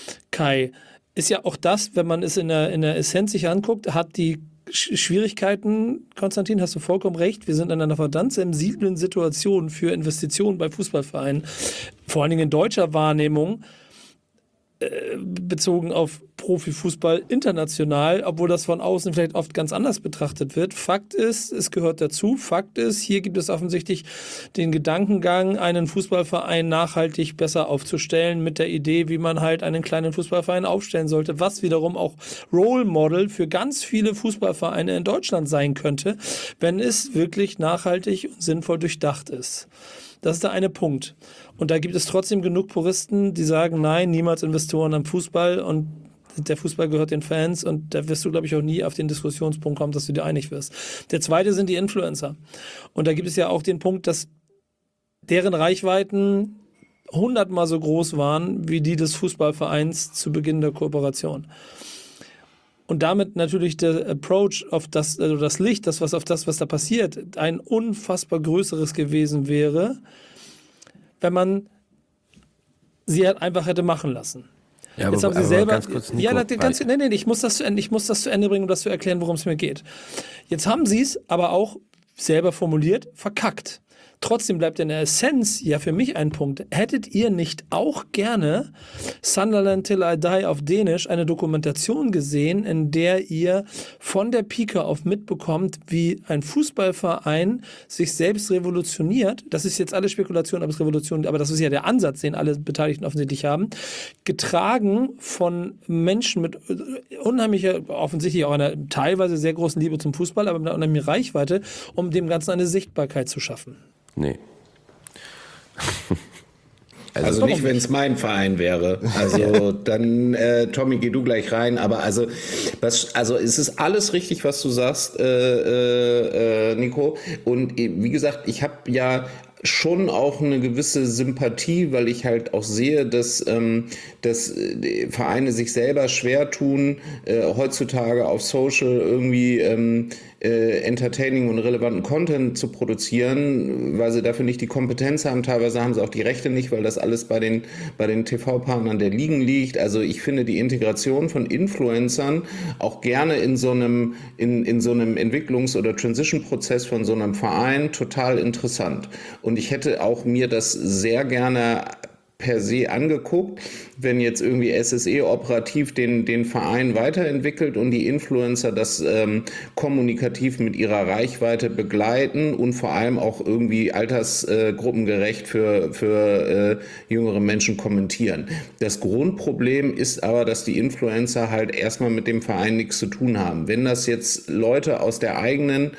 Kai, ist ja auch das, wenn man es in der, in der Essenz sich anguckt, hat die Schwierigkeiten, Konstantin, hast du vollkommen recht. Wir sind in einer verdammt sensiblen Situation für Investitionen bei Fußballvereinen, vor allen Dingen in deutscher Wahrnehmung, äh, bezogen auf Profifußball international, obwohl das von außen vielleicht oft ganz anders betrachtet wird. Fakt ist, es gehört dazu. Fakt ist, hier gibt es offensichtlich den Gedankengang, einen Fußballverein nachhaltig besser aufzustellen mit der Idee, wie man halt einen kleinen Fußballverein aufstellen sollte, was wiederum auch Role Model für ganz viele Fußballvereine in Deutschland sein könnte, wenn es wirklich nachhaltig und sinnvoll durchdacht ist. Das ist der eine Punkt. Und da gibt es trotzdem genug Puristen, die sagen, nein, niemals Investoren am Fußball und der Fußball gehört den Fans und da wirst du, glaube ich, auch nie auf den Diskussionspunkt kommen, dass du dir einig wirst. Der zweite sind die Influencer. Und da gibt es ja auch den Punkt, dass deren Reichweiten hundertmal so groß waren wie die des Fußballvereins zu Beginn der Kooperation. Und damit natürlich der Approach auf das, also das Licht, das was auf das, was da passiert, ein unfassbar größeres gewesen wäre, wenn man sie halt einfach hätte machen lassen. Ja, Jetzt aber, haben sie aber selber, ganz kurz, Nico, ja, das, ganz, nee, nee, ich muss das zu Ende, ich muss das zu Ende bringen, um das zu erklären, worum es mir geht. Jetzt haben sie es aber auch selber formuliert, verkackt. Trotzdem bleibt in der Essenz ja für mich ein Punkt. Hättet ihr nicht auch gerne Sunderland Till I Die auf Dänisch eine Dokumentation gesehen, in der ihr von der Pike auf mitbekommt, wie ein Fußballverein sich selbst revolutioniert? Das ist jetzt alles Spekulation, aber es ist Revolution, aber das ist ja der Ansatz, den alle Beteiligten offensichtlich haben. Getragen von Menschen mit unheimlicher, offensichtlich auch einer teilweise sehr großen Liebe zum Fußball, aber mit einer unheimlichen Reichweite, um dem Ganzen eine Sichtbarkeit zu schaffen. Nee. Also, also nicht, wenn es mein Verein wäre. Also dann, äh, Tommy, geh du gleich rein. Aber also, was, also es ist alles richtig, was du sagst, äh, äh, Nico. Und wie gesagt, ich habe ja schon auch eine gewisse Sympathie, weil ich halt auch sehe, dass, ähm, dass Vereine sich selber schwer tun, äh, heutzutage auf Social irgendwie ähm, äh, entertaining und relevanten Content zu produzieren, weil sie dafür nicht die Kompetenz haben. Teilweise haben sie auch die Rechte nicht, weil das alles bei den, bei den T V-Partnern der Ligen liegt. Also ich finde die Integration von Influencern auch gerne in so einem, in, in so einem Entwicklungs- oder Transition-Prozess von so einem Verein total interessant. Und ich hätte auch mir das sehr gerne per se angeguckt, wenn jetzt irgendwie S S E operativ den, den Verein weiterentwickelt und die Influencer das ähm, kommunikativ mit ihrer Reichweite begleiten und vor allem auch irgendwie altersgruppengerecht für, für äh, jüngere Menschen kommentieren. Das Grundproblem ist aber, dass die Influencer halt erstmal mit dem Verein nichts zu tun haben. Wenn das jetzt Leute aus der eigenen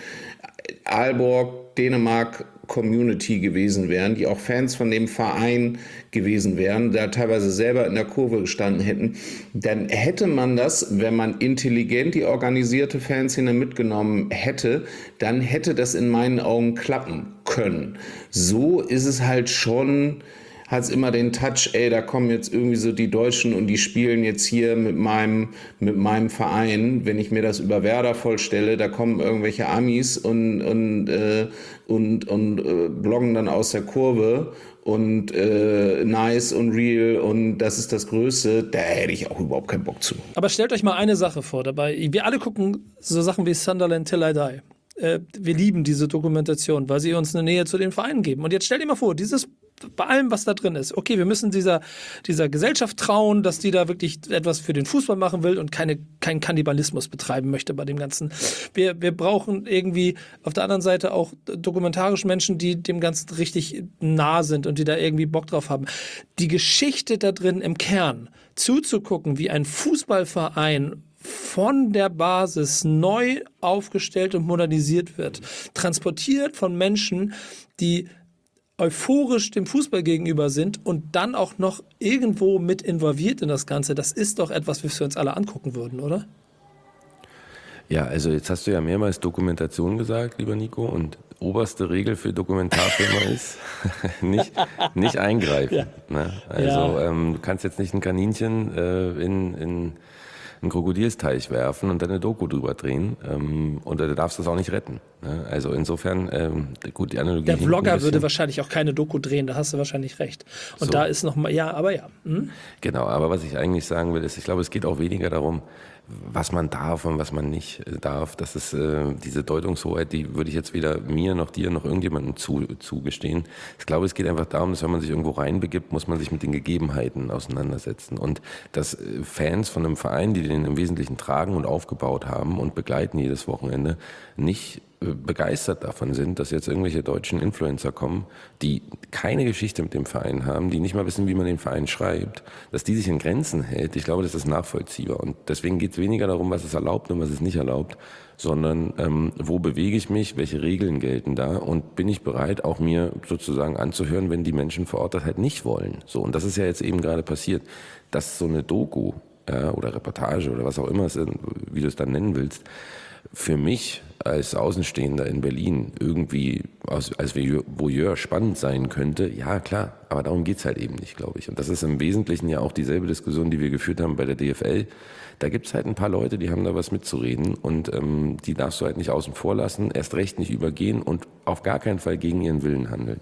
Aalborg, Dänemark, Community gewesen wären, die auch Fans von dem Verein gewesen wären, da teilweise selber in der Kurve gestanden hätten, dann hätte man das, wenn man intelligent die organisierte Fanszene mitgenommen hätte, dann hätte das in meinen Augen klappen können. So ist es halt schon, hat es immer den Touch, ey, da kommen jetzt irgendwie so die Deutschen und die spielen jetzt hier mit meinem, mit meinem Verein. Wenn ich mir das über Werder vorstelle, da kommen irgendwelche Amis und, und, äh, und, und äh, bloggen dann aus der Kurve und äh, nice und real und das ist das Größte, da hätte ich auch überhaupt keinen Bock zu. Aber stellt euch mal eine Sache vor dabei. Wir alle gucken so Sachen wie Sunderland Till I Die. Äh, wir lieben diese Dokumentation, weil sie uns eine Nähe zu den Vereinen geben. Und jetzt stell dir mal vor, dieses bei allem, was da drin ist. Okay, wir müssen dieser, dieser Gesellschaft trauen, dass die da wirklich etwas für den Fußball machen will und keine, keinen Kannibalismus betreiben möchte bei dem Ganzen. Wir, wir brauchen irgendwie auf der anderen Seite auch dokumentarische Menschen, die dem Ganzen richtig nah sind und die da irgendwie Bock drauf haben. Die Geschichte da drin im Kern, zuzugucken, wie ein Fußballverein von der Basis neu aufgestellt und modernisiert wird, transportiert von Menschen, die euphorisch dem Fußball gegenüber sind und dann auch noch irgendwo mit involviert in das Ganze, das ist doch etwas, was wir uns alle angucken würden, oder? Ja, also jetzt hast du ja mehrmals Dokumentation gesagt, lieber Nico, und oberste Regel für Dokumentarfilmer ist, nicht, nicht eingreifen. Ja. Ne? Also ja. ähm, du kannst jetzt nicht ein Kaninchen äh, in, in einen Krokodilsteich werfen und dann eine Doku drüber drehen ähm, und du darfst das auch nicht retten. Ne? Also insofern, ähm, gut, die Analogie. Der Vlogger würde wahrscheinlich auch keine Doku drehen, da hast du wahrscheinlich recht. Und so. Da ist nochmal, ja, aber ja. Hm? Genau, aber was ich eigentlich sagen will, ist, ich glaube, es geht auch weniger darum, was man darf und was man nicht darf. Das ist äh, diese Deutungshoheit, die würde ich jetzt weder mir noch dir noch irgendjemandem zu, zugestehen. Ich glaube, es geht einfach darum, dass wenn man sich irgendwo reinbegibt, muss man sich mit den Gegebenheiten auseinandersetzen. Und dass äh, Fans von einem Verein, die den im Wesentlichen tragen und aufgebaut haben und begleiten jedes Wochenende, nicht begeistert davon sind, dass jetzt irgendwelche deutschen Influencer kommen, die keine Geschichte mit dem Verein haben, die nicht mal wissen, wie man den Verein schreibt, dass die sich in Grenzen hält. Ich glaube, das ist nachvollziehbar. Und deswegen geht es weniger darum, was es erlaubt und was es nicht erlaubt, sondern ähm, wo bewege ich mich, welche Regeln gelten da und bin ich bereit, auch mir sozusagen anzuhören, wenn die Menschen vor Ort das halt nicht wollen. So, und das ist ja jetzt eben gerade passiert, dass so eine Doku ja, oder Reportage oder was auch immer, wie du es dann nennen willst, für mich als Außenstehender in Berlin irgendwie als, als Voyeur spannend sein könnte, ja klar, aber darum geht's halt eben nicht, glaube ich. Und das ist im Wesentlichen ja auch dieselbe Diskussion, die wir geführt haben bei der D F L. Da gibt's halt ein paar Leute, die haben da was mitzureden und ähm, die darfst du halt nicht außen vor lassen, erst recht nicht übergehen und auf gar keinen Fall gegen ihren Willen handeln.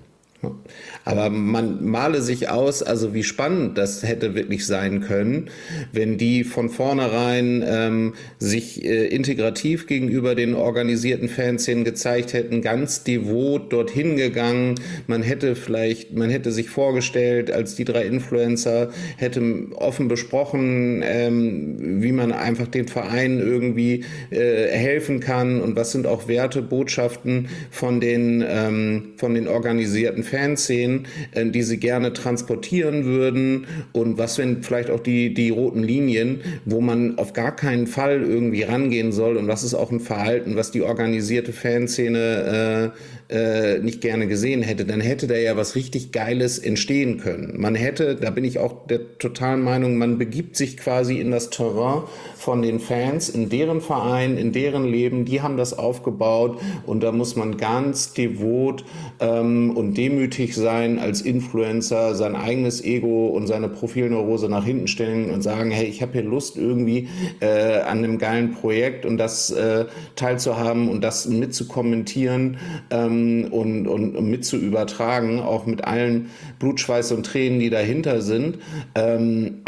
Aber man male sich aus, also wie spannend das hätte wirklich sein können, wenn die von vornherein ähm, sich äh, integrativ gegenüber den organisierten Fanszenen gezeigt hätten, ganz devot dorthin gegangen. Man hätte vielleicht, man hätte sich vorgestellt, als die drei Influencer, hätte offen besprochen, ähm, wie man einfach den Verein irgendwie äh, helfen kann und was sind auch Werte, Botschaften von den, ähm, von den organisierten Fanszenen, äh, die sie gerne transportieren würden und was sind vielleicht auch die, die roten Linien, wo man auf gar keinen Fall irgendwie rangehen soll und was ist auch ein Verhalten, was die organisierte Fanszene äh, äh, nicht gerne gesehen hätte, dann hätte da ja was richtig Geiles entstehen können. Man hätte, da bin ich auch der totalen Meinung, man begibt sich quasi in das Terrain von den Fans, in deren Verein, in deren Leben, die haben das aufgebaut und da muss man ganz devot ähm, und demütig sein als Influencer, sein eigenes Ego und seine Profilneurose nach hinten stellen und sagen, hey, ich habe hier Lust irgendwie äh, an einem geilen Projekt und das äh, teilzuhaben und das mitzukommentieren ähm, und, und mit zu übertragen, auch mit allen Blutschweiß und Tränen, die dahinter sind. Ähm,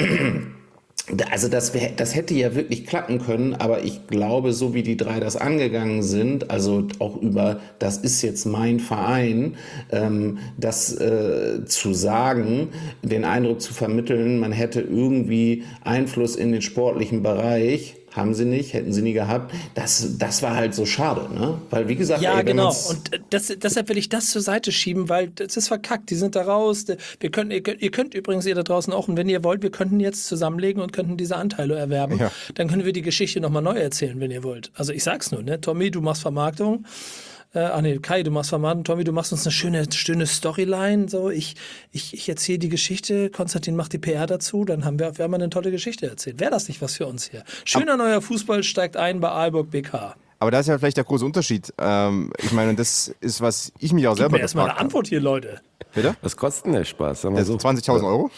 Also das, wär, das hätte ja wirklich klappen können, aber ich glaube, so wie die drei das angegangen sind, also auch über, das ist jetzt mein Verein, ähm, das äh, zu sagen, den Eindruck zu vermitteln, man hätte irgendwie Einfluss in den sportlichen Bereich, haben sie nicht, hätten sie nie gehabt. Das, das war halt so schade, ne? Weil wie gesagt, ja, ey, wenn genau. man's- Und das, deshalb will ich das zur Seite schieben, weil das ist verkackt. Die sind da raus. Wir können, ihr, könnt, ihr könnt übrigens ihr da draußen auch, und wenn ihr wollt, wir könnten jetzt zusammenlegen und könnten diese Anteile erwerben. Ja. Dann können wir die Geschichte nochmal neu erzählen, wenn ihr wollt. Also ich sag's nur, ne? Tommy, du machst Vermarktung. Äh, ah nee, Kai, du machst Vermarktung. Tommy, du machst uns eine schöne, schöne Storyline. So, ich, ich, ich erzähle die Geschichte. Konstantin macht die P R dazu. Dann haben wir, wir haben eine tolle Geschichte erzählt. Wäre das nicht was für uns hier? Schöner neuer Fußball steigt ein bei Aalborg B K. Aber da ist ja vielleicht der große Unterschied. Ähm, ich meine, und das ist, was ich mich auch Gib selber mir erstmal eine gefragt habe. Antwort hier, Leute. Bitte? Was kostet denn der Spaß? Sag mal Das so. sind zwanzigtausend Euro.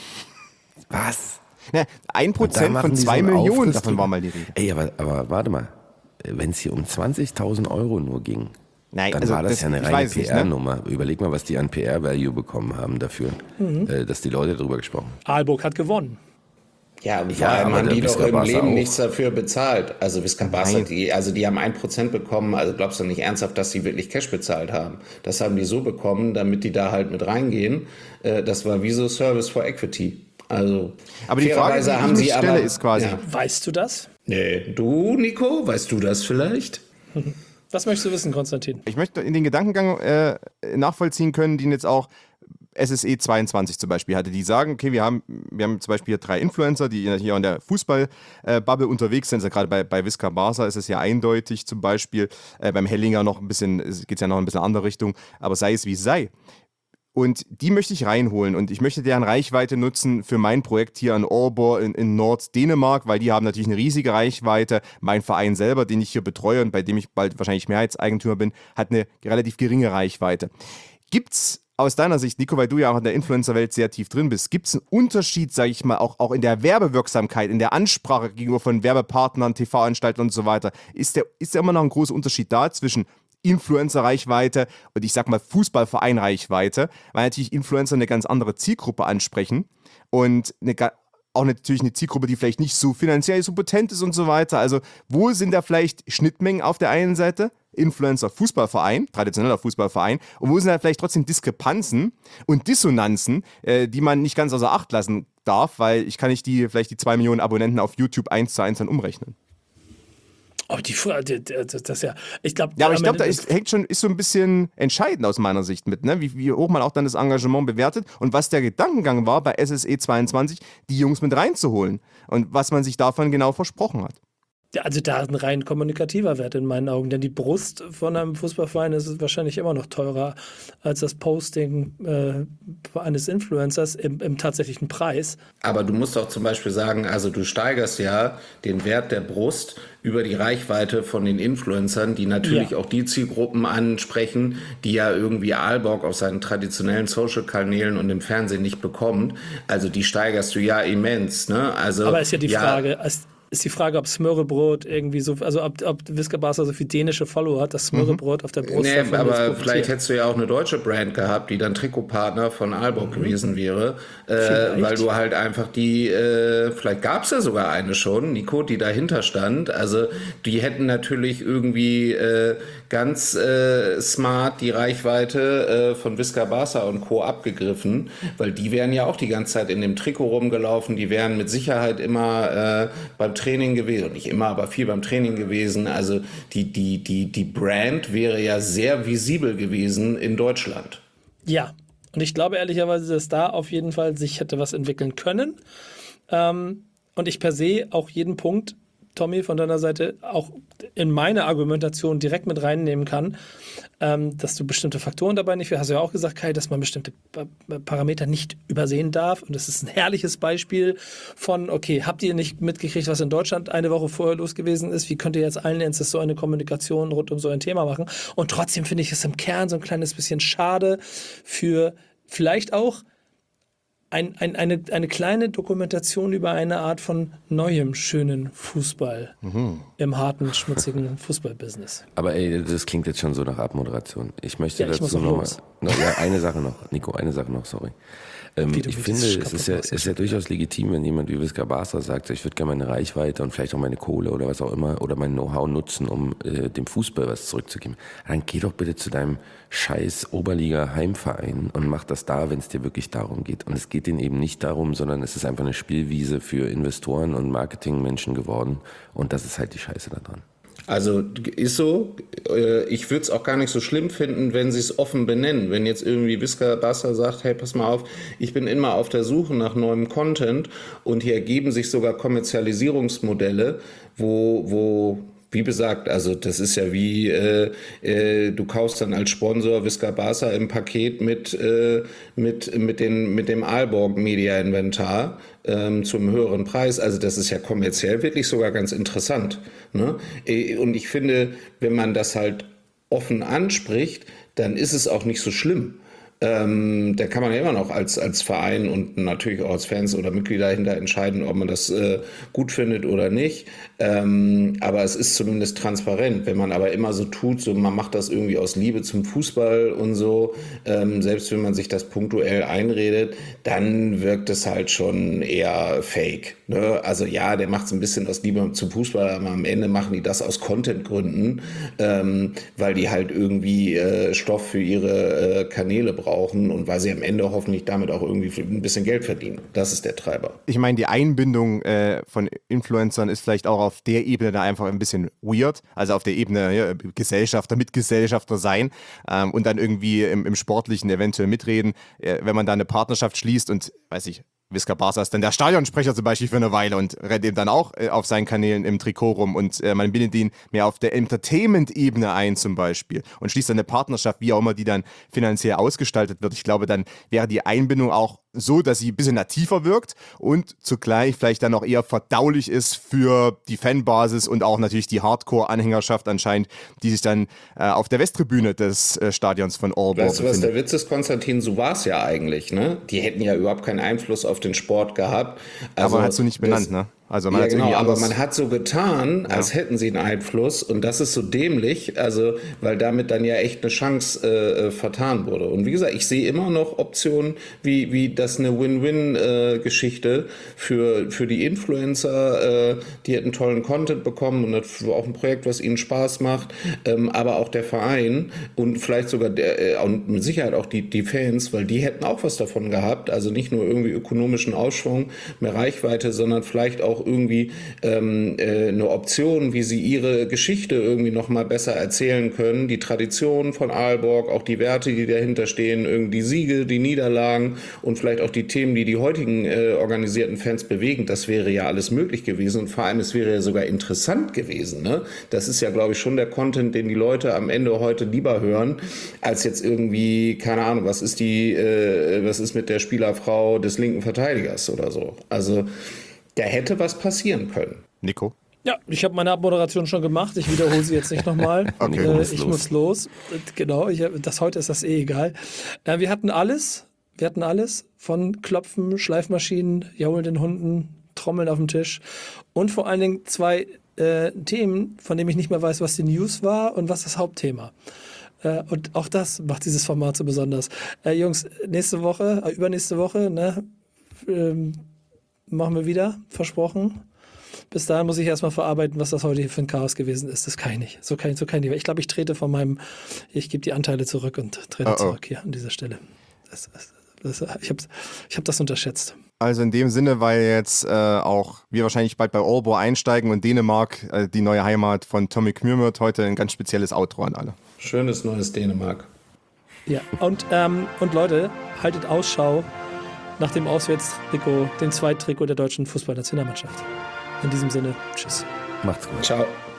Was? Ne, ein Und da Prozent machen von die zwei so einen Millionen, Aufriss davon drüber. war mal die Rede. Ey, aber, aber warte mal. Wenn es hier um zwanzigtausend Euro nur ging, Nein, dann also war das, das- ja eine ich reine weiß nicht, ne? P R-Nummer. Überleg mal, was die an P R-Value bekommen haben dafür, Mhm. äh, dass die Leute darüber gesprochen haben. Aalborg hat gewonnen. Ja, und vor Ja, allem aber haben der die doch Visca im Barca Leben auch. nichts dafür bezahlt. Also Visca Barca, Nein. die, also die haben ein Prozent bekommen, also glaubst du nicht ernsthaft, dass sie wirklich Cash bezahlt haben? Das haben die so bekommen, damit die da halt mit reingehen. Äh, Das war wie so Service for Equity. Also Aber die Frage, die fairerweise ich haben mich sie stelle, aber, ist quasi, Ja. Weißt du das? Nee, du, Nico, weißt du das vielleicht? Was möchtest du wissen, Konstantin? ich möchte in den Gedankengang äh, nachvollziehen können, den jetzt auch S S E zweiundzwanzig zum Beispiel hatte, die sagen, okay, wir haben, wir haben zum Beispiel hier drei Influencer, die hier in der Fußball-Bubble unterwegs sind. Also gerade bei, bei Visca Barca ist es ja eindeutig zum Beispiel, äh, beim Hellinger noch ein bisschen, geht es ja noch ein bisschen in eine andere Richtung, aber sei es wie es sei. Und die möchte ich reinholen und ich möchte deren Reichweite nutzen für mein Projekt hier in Aalborg in, in Norddänemark, weil die haben natürlich eine riesige Reichweite. Mein Verein selber, den ich hier betreue und bei dem ich bald wahrscheinlich Mehrheitseigentümer bin, hat eine relativ geringe Reichweite. Gibt's aus deiner Sicht, Nico, weil du ja auch in der Influencer-Welt sehr tief drin bist, gibt es einen Unterschied, sage ich mal, auch, auch in der Werbewirksamkeit, in der Ansprache gegenüber von Werbepartnern, T V-Anstalten und so weiter? Ist der, ist der immer noch ein großer Unterschied da zwischen Influencer-Reichweite und ich sag mal Fußballverein-Reichweite, weil natürlich Influencer eine ganz andere Zielgruppe ansprechen und eine, ga- auch natürlich eine Zielgruppe, die vielleicht nicht so finanziell so potent ist und so weiter. Also wo sind da vielleicht Schnittmengen auf der einen Seite? Influencer-Fußballverein, traditioneller Fußballverein, und wo sind da vielleicht trotzdem Diskrepanzen und Dissonanzen, äh, die man nicht ganz außer Acht lassen darf, weil ich kann nicht die, vielleicht die zwei Millionen Abonnenten auf YouTube eins zu eins dann umrechnen. Oh, die Frage, das, das ja, ich glaube, Ja, aber ich glaube, da ist, hängt schon, ist so ein bisschen entscheidend aus meiner Sicht mit, ne? wie, wie hoch man auch dann das Engagement bewertet und was der Gedankengang war, bei S S E zweiundzwanzig die Jungs mit reinzuholen und was man sich davon genau versprochen hat. Ja, also da ist ein rein kommunikativer Wert in meinen Augen, denn die Brust von einem Fußballverein ist wahrscheinlich immer noch teurer als das Posting äh, eines Influencers im, im tatsächlichen Preis. Aber du musst auch zum Beispiel sagen, also du steigerst ja den Wert der Brust über die Reichweite von den Influencern, die natürlich Ja. auch die Zielgruppen ansprechen, die ja irgendwie Aalborg auf seinen traditionellen Social-Kanälen und im Fernsehen nicht bekommt. Also die steigerst du ja immens. Ne? Also, Aber ist ja die Frage, als Ist die Frage, ob Smørrebrød irgendwie so, also ob, ob Visca Barca so viel dänische Follower hat, dass Smørrebrød auf der Brust Nee, davon aber profitiert. vielleicht hättest du ja auch eine deutsche Brand gehabt, die dann Trikotpartner von Aalborg mhm. gewesen wäre, äh, weil du halt einfach die, äh, vielleicht gab es ja sogar eine schon, Nico, die dahinter stand, also die hätten natürlich irgendwie äh, ganz äh, smart die Reichweite äh, von Visca Barca und Co. abgegriffen, weil die wären ja auch die ganze Zeit in dem Trikot rumgelaufen, die wären mit Sicherheit immer äh, beim Training gewesen, nicht immer, aber viel beim Training gewesen. Also die, die, die, die Brand wäre ja sehr visibel gewesen in Deutschland. Ja, und ich glaube ehrlicherweise, dass da auf jeden Fall sich hätte was entwickeln können. Ähm, und ich per se auch jeden Punkt, Tommy, von deiner Seite auch in meine Argumentation direkt mit reinnehmen kann, ähm, dass du bestimmte Faktoren dabei nicht, hast du ja auch gesagt, Kai, dass man bestimmte pa- Parameter nicht übersehen darf. Und das ist ein herrliches Beispiel von, okay, habt ihr nicht mitgekriegt, was in Deutschland eine Woche vorher los gewesen ist? Wie könnt ihr jetzt allen Ernstes so eine Kommunikation rund um so ein Thema machen? Und trotzdem finde ich es im Kern so ein kleines bisschen schade für vielleicht auch Ein, ein, eine, eine kleine Dokumentation über eine Art von neuem, schönen Fußball mhm. im harten, schmutzigen Fußballbusiness. Aber ey, das klingt jetzt schon so nach Abmoderation. Ich möchte ja, ich dazu nochmal... Noch, ja, eine Sache noch, Nico, eine Sache noch, sorry. Ähm, ich finde, es ist ja, ist ja durchaus legitim, wenn jemand wie Visca Barca sagt, ich würde gerne meine Reichweite und vielleicht auch meine Kohle oder was auch immer oder mein Know-how nutzen, um äh, dem Fußball was zurückzugeben. Dann geh doch bitte zu deinem scheiß Oberliga-Heimverein und mach das da, wenn es dir wirklich darum geht. Und es geht denen eben nicht darum, sondern es ist einfach eine Spielwiese für Investoren und Marketingmenschen geworden. Und das ist halt die Scheiße da dran. Also ist so, ich würde es auch gar nicht so schlimm finden, wenn sie es offen benennen. Wenn jetzt irgendwie Visca Barca sagt, hey, pass mal auf, ich bin immer auf der Suche nach neuem Content und hier ergeben sich sogar Kommerzialisierungsmodelle, wo, wo wie gesagt, also das ist ja wie, äh, äh, du kaufst dann als Sponsor Visca Barca im Paket mit, äh, mit, mit, den, mit dem Aalborg Media Inventar ähm, zum höheren Preis. Also das ist ja kommerziell wirklich sogar ganz interessant. Ne? Und ich finde, wenn man das halt offen anspricht, dann ist es auch nicht so schlimm. Ähm, da kann man ja immer noch als, als Verein und natürlich auch als Fans oder Mitglieder dahinter entscheiden, ob man das äh, gut findet oder nicht. Ähm, aber es ist zumindest transparent. Wenn man aber immer so tut, so man macht das irgendwie aus Liebe zum Fußball und so, ähm, selbst wenn man sich das punktuell einredet, dann wirkt es halt schon eher fake. Ne? Also ja, der macht es ein bisschen aus Liebe zum Fußball, aber am Ende machen die das aus Contentgründen, ähm, weil die halt irgendwie äh, Stoff für ihre äh, Kanäle brauchen. Und weil sie am Ende hoffentlich damit auch irgendwie ein bisschen Geld verdienen. Das ist der Treiber. Ich meine, die Einbindung äh, von Influencern ist vielleicht auch auf der Ebene da einfach ein bisschen weird. Also auf der Ebene ja, Gesellschafter, Mitgesellschafter sein ähm, und dann irgendwie im, im Sportlichen eventuell mitreden. Äh, wenn man da eine Partnerschaft schließt und, weiß ich, Visca Barca ist dann der Stadionsprecher zum Beispiel für eine Weile und rennt eben dann auch äh, auf seinen Kanälen im Trikot rum und äh, man bindet ihn mehr auf der Entertainment-Ebene ein zum Beispiel und schließt dann eine Partnerschaft, wie auch immer die dann finanziell ausgestaltet wird. Ich glaube, dann wäre die Einbindung auch so, dass sie ein bisschen nativer wirkt und zugleich vielleicht dann auch eher verdaulich ist für die Fanbasis und auch natürlich die Hardcore-Anhängerschaft anscheinend, die sich dann äh, auf der Westtribüne des äh, Stadions von Aalborg befindet. Weißt du, was der Witz ist, Konstantin? So war es ja eigentlich, ne? Die hätten ja überhaupt keinen Einfluss auf den Sport gehabt. Also, aber man hat es so nicht benannt, das, ne? Also man ja, hat genau, irgendwie aber anders man hat so getan, als ja. hätten sie einen Einfluss und das ist so dämlich, also weil damit dann ja echt eine Chance äh, vertan wurde. Und wie gesagt, ich sehe immer noch Optionen, wie, wie das eine Win-Win-Geschichte äh, für, für die Influencer, äh, die hätten tollen Content bekommen und das war auch ein Projekt, was ihnen Spaß macht, ähm, aber auch der Verein und vielleicht sogar der, äh, und mit Sicherheit auch die, die Fans, weil die hätten auch was davon gehabt, also nicht nur irgendwie ökonomischen Ausschwung, mehr Reichweite, sondern vielleicht auch irgendwie ähm, äh, eine Option, wie sie ihre Geschichte irgendwie noch mal besser erzählen können, die Tradition von Aalborg, auch die Werte, die dahinter stehen, irgendwie die Siege, die Niederlagen und vielleicht auch die Themen, die die heutigen äh, organisierten Fans bewegen, das wäre ja alles möglich gewesen und vor allem, es wäre ja sogar interessant gewesen. Ne? Das ist ja, glaube ich, schon der Content, den die Leute am Ende heute lieber hören, als jetzt irgendwie, keine Ahnung, was ist die, äh, was ist mit der Spielerfrau des linken Verteidigers oder so. Also da hätte was passieren können. Nico? Ja, ich habe meine Abmoderation schon gemacht. Ich wiederhole sie jetzt nicht nochmal. Okay, äh, muss ich los. muss los. Genau, ich, das heute ist das eh egal. Äh, wir hatten alles. Wir hatten alles. Von Klopfen, Schleifmaschinen, jaulenden Hunden, Trommeln auf dem Tisch und vor allen Dingen zwei äh, Themen, von denen ich nicht mehr weiß, was die News war und was das Hauptthema. Äh, und auch das macht dieses Format so besonders. Äh, Jungs, nächste Woche, äh, übernächste Woche, ne, ähm, machen wir wieder, versprochen. Bis dahin muss ich erstmal verarbeiten, was das heute hier für ein Chaos gewesen ist. Das kann ich nicht. So kann ich, so kann ich nicht. Ich glaube, ich trete von meinem, ich gebe die Anteile zurück und trete oh, oh. zurück hier an dieser Stelle. Das, das, das, ich habe ich hab das unterschätzt. Also in dem Sinne, weil jetzt äh, auch wir wahrscheinlich bald bei Aalborg einsteigen und Dänemark, äh, die neue Heimat von Tommy Kmürmert, heute ein ganz spezielles Outro an alle. Schönes neues Dänemark. Ja, und, ähm, und Leute, haltet Ausschau nach dem Auswärtstrikot, dem Zweittrikot der deutschen Fußballnationalmannschaft. In diesem Sinne, tschüss. Macht's gut. Ciao.